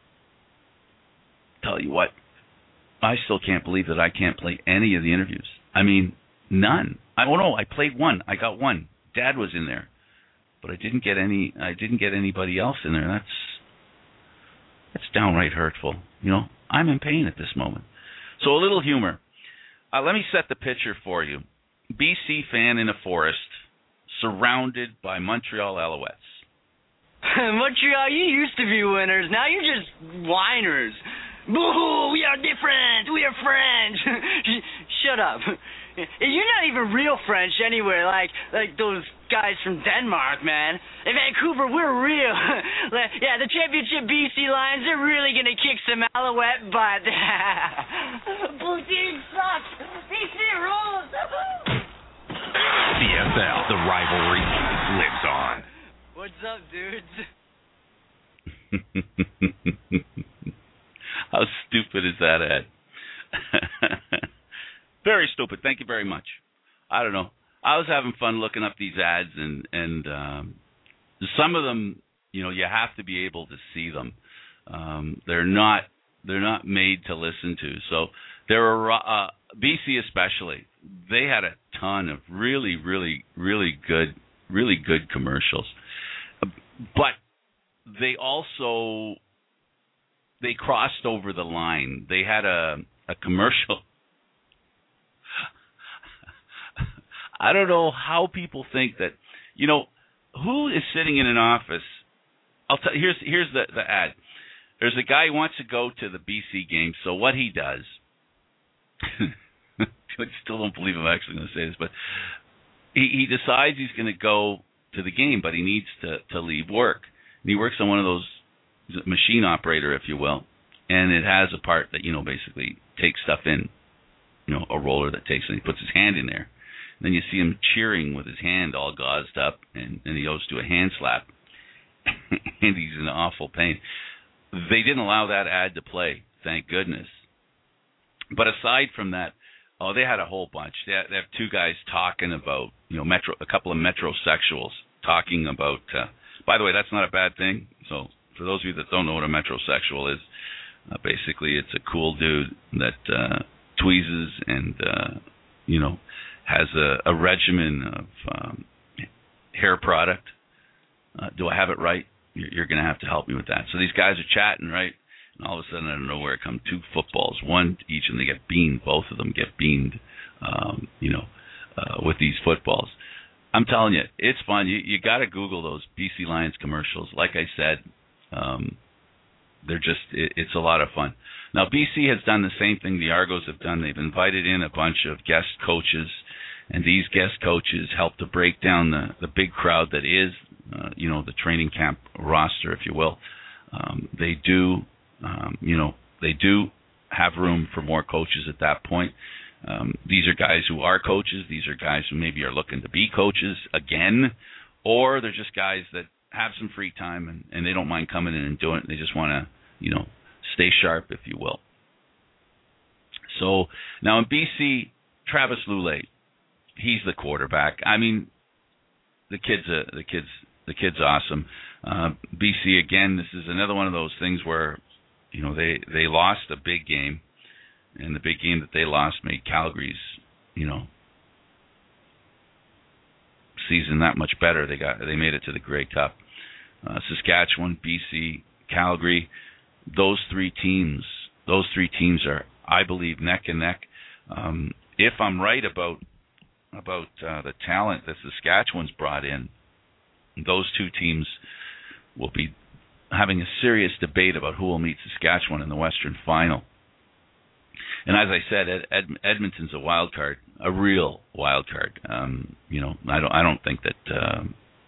tell you what, I still can't believe that I can't play any of the interviews. I mean, none. I don't know. I played one. I got one. Dad was in there, but I didn't get any. I didn't get anybody else in there. That's that's downright hurtful. You know, I'm in pain at this moment. So a little humor. Uh, let me set the picture for you. B C fan in a forest, surrounded by Montreal Alouettes. Montreal, you used to be winners. Now you're just whiners. Boo! We are different. We are French. Shut up. You're not even real French anyway. Like like those guys from Denmark, man. In Vancouver, we're real. Yeah, the championship B C Lions, they're really gonna kick some Alouette butt. Blue team sucks. B C rules. C F L, the rivalry lives on. What's up, dudes? How stupid is that, Ed? Very stupid. Thank you very much. I don't know. I was having fun looking up these ads, and and um, some of them, you know, you have to be able to see them. Um, they're not they're not made to listen to. So there were uh, B C especially. They had a ton of really, really, really good, really good commercials, but they also they crossed over the line. They had a a commercial. I don't know how people think that, you know, who is sitting in an office. I'll tell here's here's the, the ad. There's a guy who wants to go to the B C game, so what he does, I still don't believe I'm actually going to say this, but he, he decides he's going to go to the game, but he needs to, to leave work. And he works on one of those machine operator, if you will, and it has a part that, you know, basically takes stuff in, you know, a roller that takes it, and he puts his hand in there. Then you see him cheering with his hand all gauzed up, and, and he goes to a hand slap, and he's in awful pain. They didn't allow that ad to play, thank goodness. But aside from that, oh, they had a whole bunch. They have, they have two guys talking about, you know, metro, a couple of metrosexuals talking about. Uh, by the way, that's not a bad thing. So for those of you that don't know what a metrosexual is, uh, basically it's a cool dude that uh, tweezes and uh, you know. has a, a regimen of um, hair product. Uh, do I have it right? You're, you're going to have to help me with that. So these guys are chatting, right? And all of a sudden, out of nowhere, come two footballs, one each, and they get beamed. Both of them get beamed, um, you know, uh, with these footballs. I'm telling you, it's fun. You you got to Google those B C Lions commercials. Like I said, um, they're just, it, it's a lot of fun. Now, B C has done the same thing the Argos have done. They've invited in a bunch of guest coaches, and these guest coaches help to break down the, the big crowd that is, uh, you know, the training camp roster, if you will. Um, they do, um, you know, they do have room for more coaches at that point. Um, these are guys who are coaches. These are guys who maybe are looking to be coaches again, or they're just guys that have some free time and, and they don't mind coming in and doing it. They just want to, you know, stay sharp, if you will. So now in B C, Travis Lulay, he's the quarterback. I mean, the kid's a, the kid's the kid's awesome. Uh, B C again. This is another one of those things where, you know, they they lost a big game, and the big game that they lost made Calgary's, you know, season that much better. They got they made it to the Grey Cup. Uh, Saskatchewan, B C, Calgary. Those three teams. Those three teams are, I believe, neck and neck. Um, if I'm right about about uh, the talent that Saskatchewan's brought in, those two teams will be having a serious debate about who will meet Saskatchewan in the Western Final. And as I said, Ed, Ed, Edmonton's a wild card, a real wild card. Um, you know, I don't, I don't think that, uh,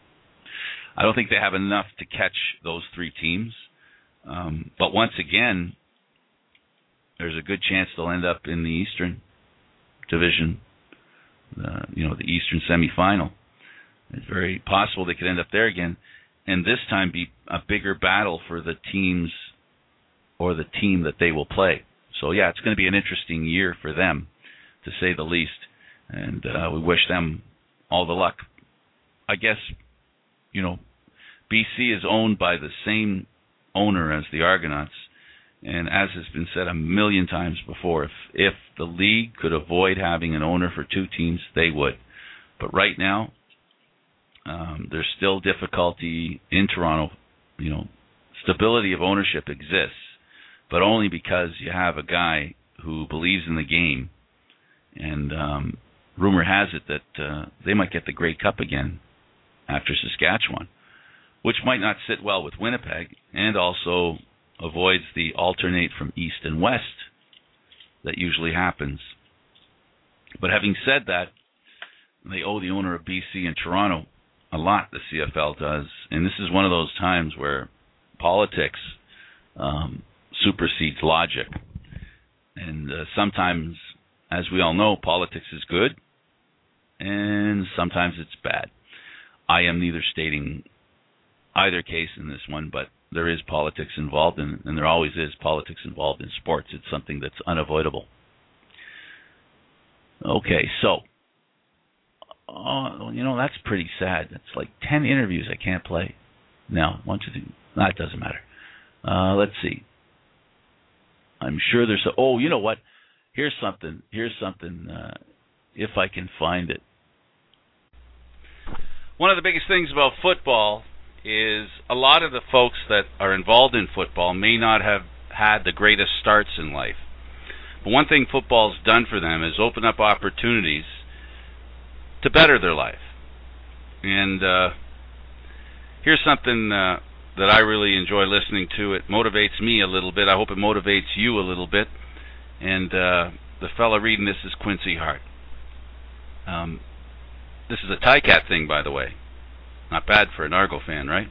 I don't think they have enough to catch those three teams. Um, but once again, there's a good chance they'll end up in the Eastern Division, uh, you know, the Eastern semifinal. It's very possible they could end up there again, and this time be a bigger battle for the teams or the team that they will play. So, yeah, it's going to be an interesting year for them, to say the least, and uh, we wish them all the luck. I guess, you know, B C is owned by the same owner as the Argonauts, and as has been said a million times before, if, if the league could avoid having an owner for two teams, they would. But right now, um, there's still difficulty in Toronto. You know, stability of ownership exists, but only because you have a guy who believes in the game. And um, rumor has it that uh, they might get the Grey Cup again after Saskatchewan, which might not sit well with Winnipeg, and also avoids the alternate from east and west that usually happens. But having said that, they owe the owner of B C and Toronto a lot, the C F L does, and this is one of those times where politics um, supersedes logic. And uh, sometimes, as we all know, politics is good, and sometimes it's bad. I am neither stating either case in this one, but there is politics involved, and, and there always is politics involved in sports. It's something that's unavoidable. Okay, so, uh, you know, that's pretty sad. That's like ten interviews I can't play. No, one, two, three. That doesn't matter. Uh, let's see. I'm sure there's a, oh, you know what? Here's something. Here's something, uh, if I can find it. One of the biggest things about football is a lot of the folks that are involved in football may not have had the greatest starts in life. But one thing football's done for them is open up opportunities to better their life. And uh, here's something uh, that I really enjoy listening to. It motivates me a little bit. I hope it motivates you a little bit. And uh, the fella reading this is Quincy Hart. Um, this is a Ticat thing, by the way. Not bad for an Argo fan, right?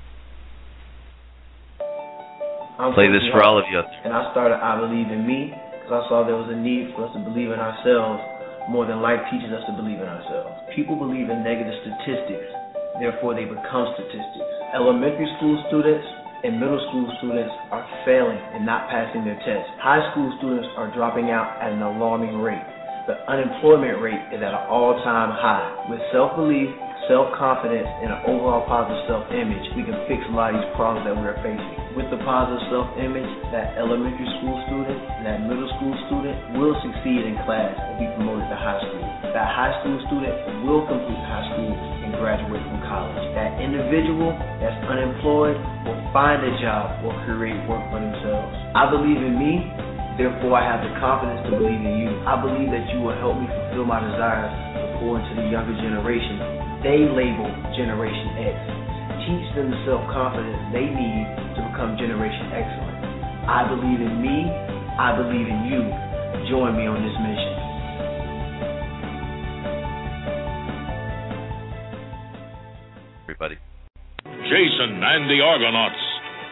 I'm Play this for all of you. And I started I Believe in Me because I saw there was a need for us to believe in ourselves more than life teaches us to believe in ourselves. People believe in negative statistics, therefore they become statistics. Elementary school students and middle school students are failing and not passing their tests. High school students are dropping out at an alarming rate. The unemployment rate is at an all-time high. With self-belief, self-confidence, and an overall positive self-image, we can fix a lot of these problems that we're facing. With the positive self-image, that elementary school student and that middle school student will succeed in class and be promoted to high school. That high school student will complete high school and graduate from college. That individual that's unemployed will find a job or create work for themselves. I believe in me, therefore I have the confidence to believe in you. I believe that you will help me fulfill my desires to pour into the younger generation. They label Generation X. Teach them the self-confidence they need to become Generation Excellent. I believe in me. I believe in you. Join me on this mission. Everybody. Jason and the Argonauts.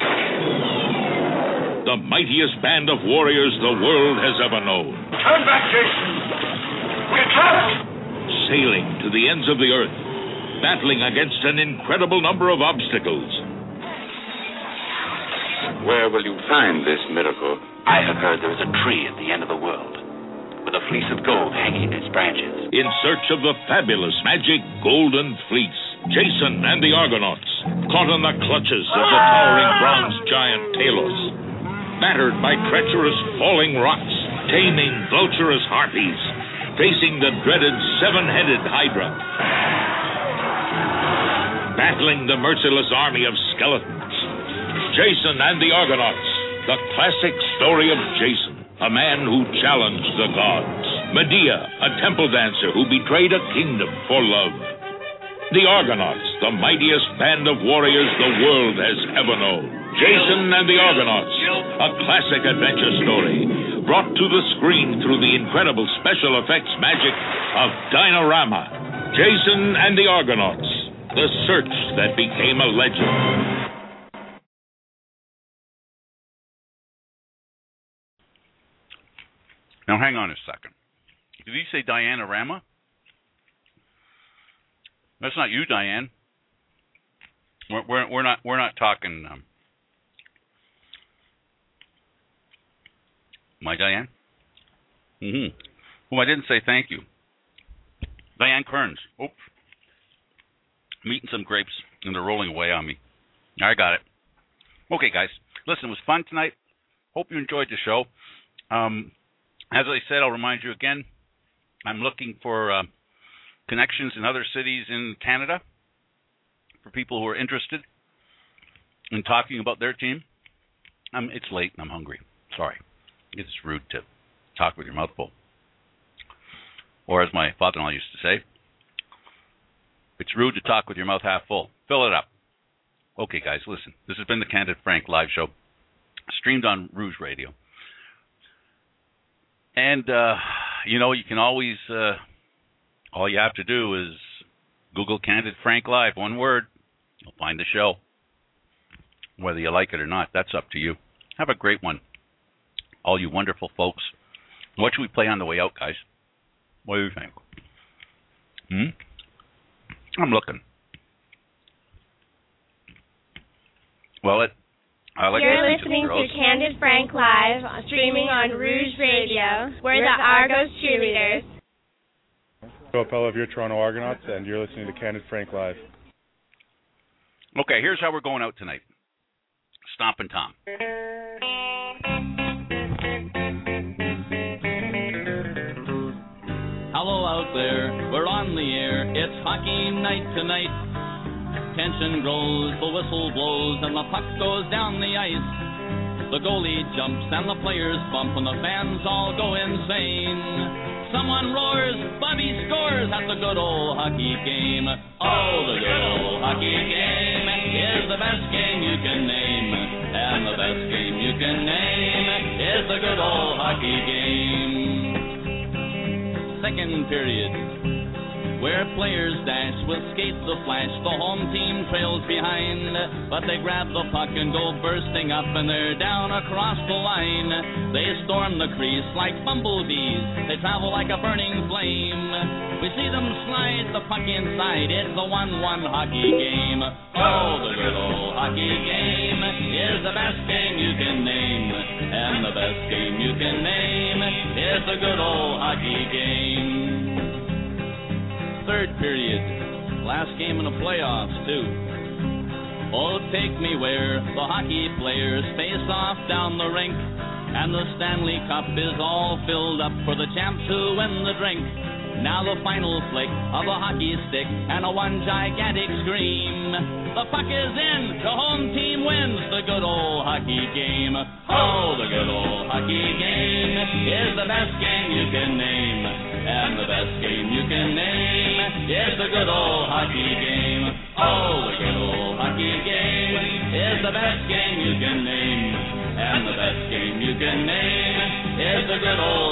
The mightiest band of warriors the world has ever known. Turn back, Jason. We're trapped. Sailing to the ends of the earth, battling against an incredible number of obstacles. Where will you find this miracle? I have heard there is a tree at the end of the world, with a fleece of gold hanging in its branches. In search of the fabulous magic golden fleece, Jason and the Argonauts, caught in the clutches of the towering bronze giant Talos, battered by treacherous falling rocks, taming vulturous harpies, facing the dreaded seven-headed Hydra, battling the merciless army of skeletons. Jason and the Argonauts, the classic story of Jason, a man who challenged the gods. Medea, a temple dancer who betrayed a kingdom for love. The Argonauts, the mightiest band of warriors the world has ever known. Jason and the Argonauts, a classic adventure story, brought to the screen through the incredible special effects magic of Dinorama. Jason and the Argonauts, the search that became a legend. Now, hang on a second. Did he say Dianorama? That's not you, Diane. We're we're, we're not we're not talking. Um, my Diane. Mm-hmm. Well, I didn't say thank you. Diane Kearns. Oops. I'm eating some grapes and they're rolling away on me. I got it. Okay, guys. Listen, it was fun tonight. Hope you enjoyed the show. Um, as I said, I'll remind you again, I'm looking for uh, connections in other cities in Canada for people who are interested in talking about their team. Um, it's late and I'm hungry. Sorry. It's rude to talk with your mouth full. Or as my father-in-law used to say, it's rude to talk with your mouth half full. Fill it up. Okay, guys, listen. This has been the Candid Frank live show, streamed on Rouge Radio. And, uh, you know, you can always, uh, all you have to do is Google Candid Frank Live, one word. You'll find the show. Whether you like it or not, that's up to you. Have a great one, all you wonderful folks. What should we play on the way out, guys? What do you think? Hmm? I'm looking. Well, it. I like You're listening listening to Candid Frank Live, streaming on Rouge Radio. We're the Argos cheerleaders. Joe Appella of your Toronto Argonauts, and you're listening to Candid Frank Live. Okay, here's how we're going out tonight. Stompin' Tom. Hello out there, we're on the air, it's hockey night tonight. Tension grows, the whistle blows, and the puck goes down the ice. The goalie jumps and the players bump and the fans all go insane. Someone roars, Bobby scores at the good old hockey game. Oh, the good old hockey game is the best game you can name. And the best game you can name is the good old hockey game. Second period, where players dash with skates a flash, the home team trails behind, but they grab the puck and go bursting up and they're down across the line. They storm the crease like bumblebees, they travel like a burning flame. We see them slide the puck inside, it's a one one hockey game. Oh, the good old hockey game is the best game you can name, and the best game you can name is the good old hockey game. Third period, last game in the playoffs too. Oh, take me where the hockey players face off down the rink, and the Stanley Cup is all filled up for the champs who win the drink. Now the final flick of a hockey stick and a one gigantic scream. The puck is in, the home team wins the good old hockey game. Oh, the good old hockey game is the best game you can name, and the best game you can name is the good old hockey game. Oh, the good old hockey game is the best game you can name, and the best game you can name is the good old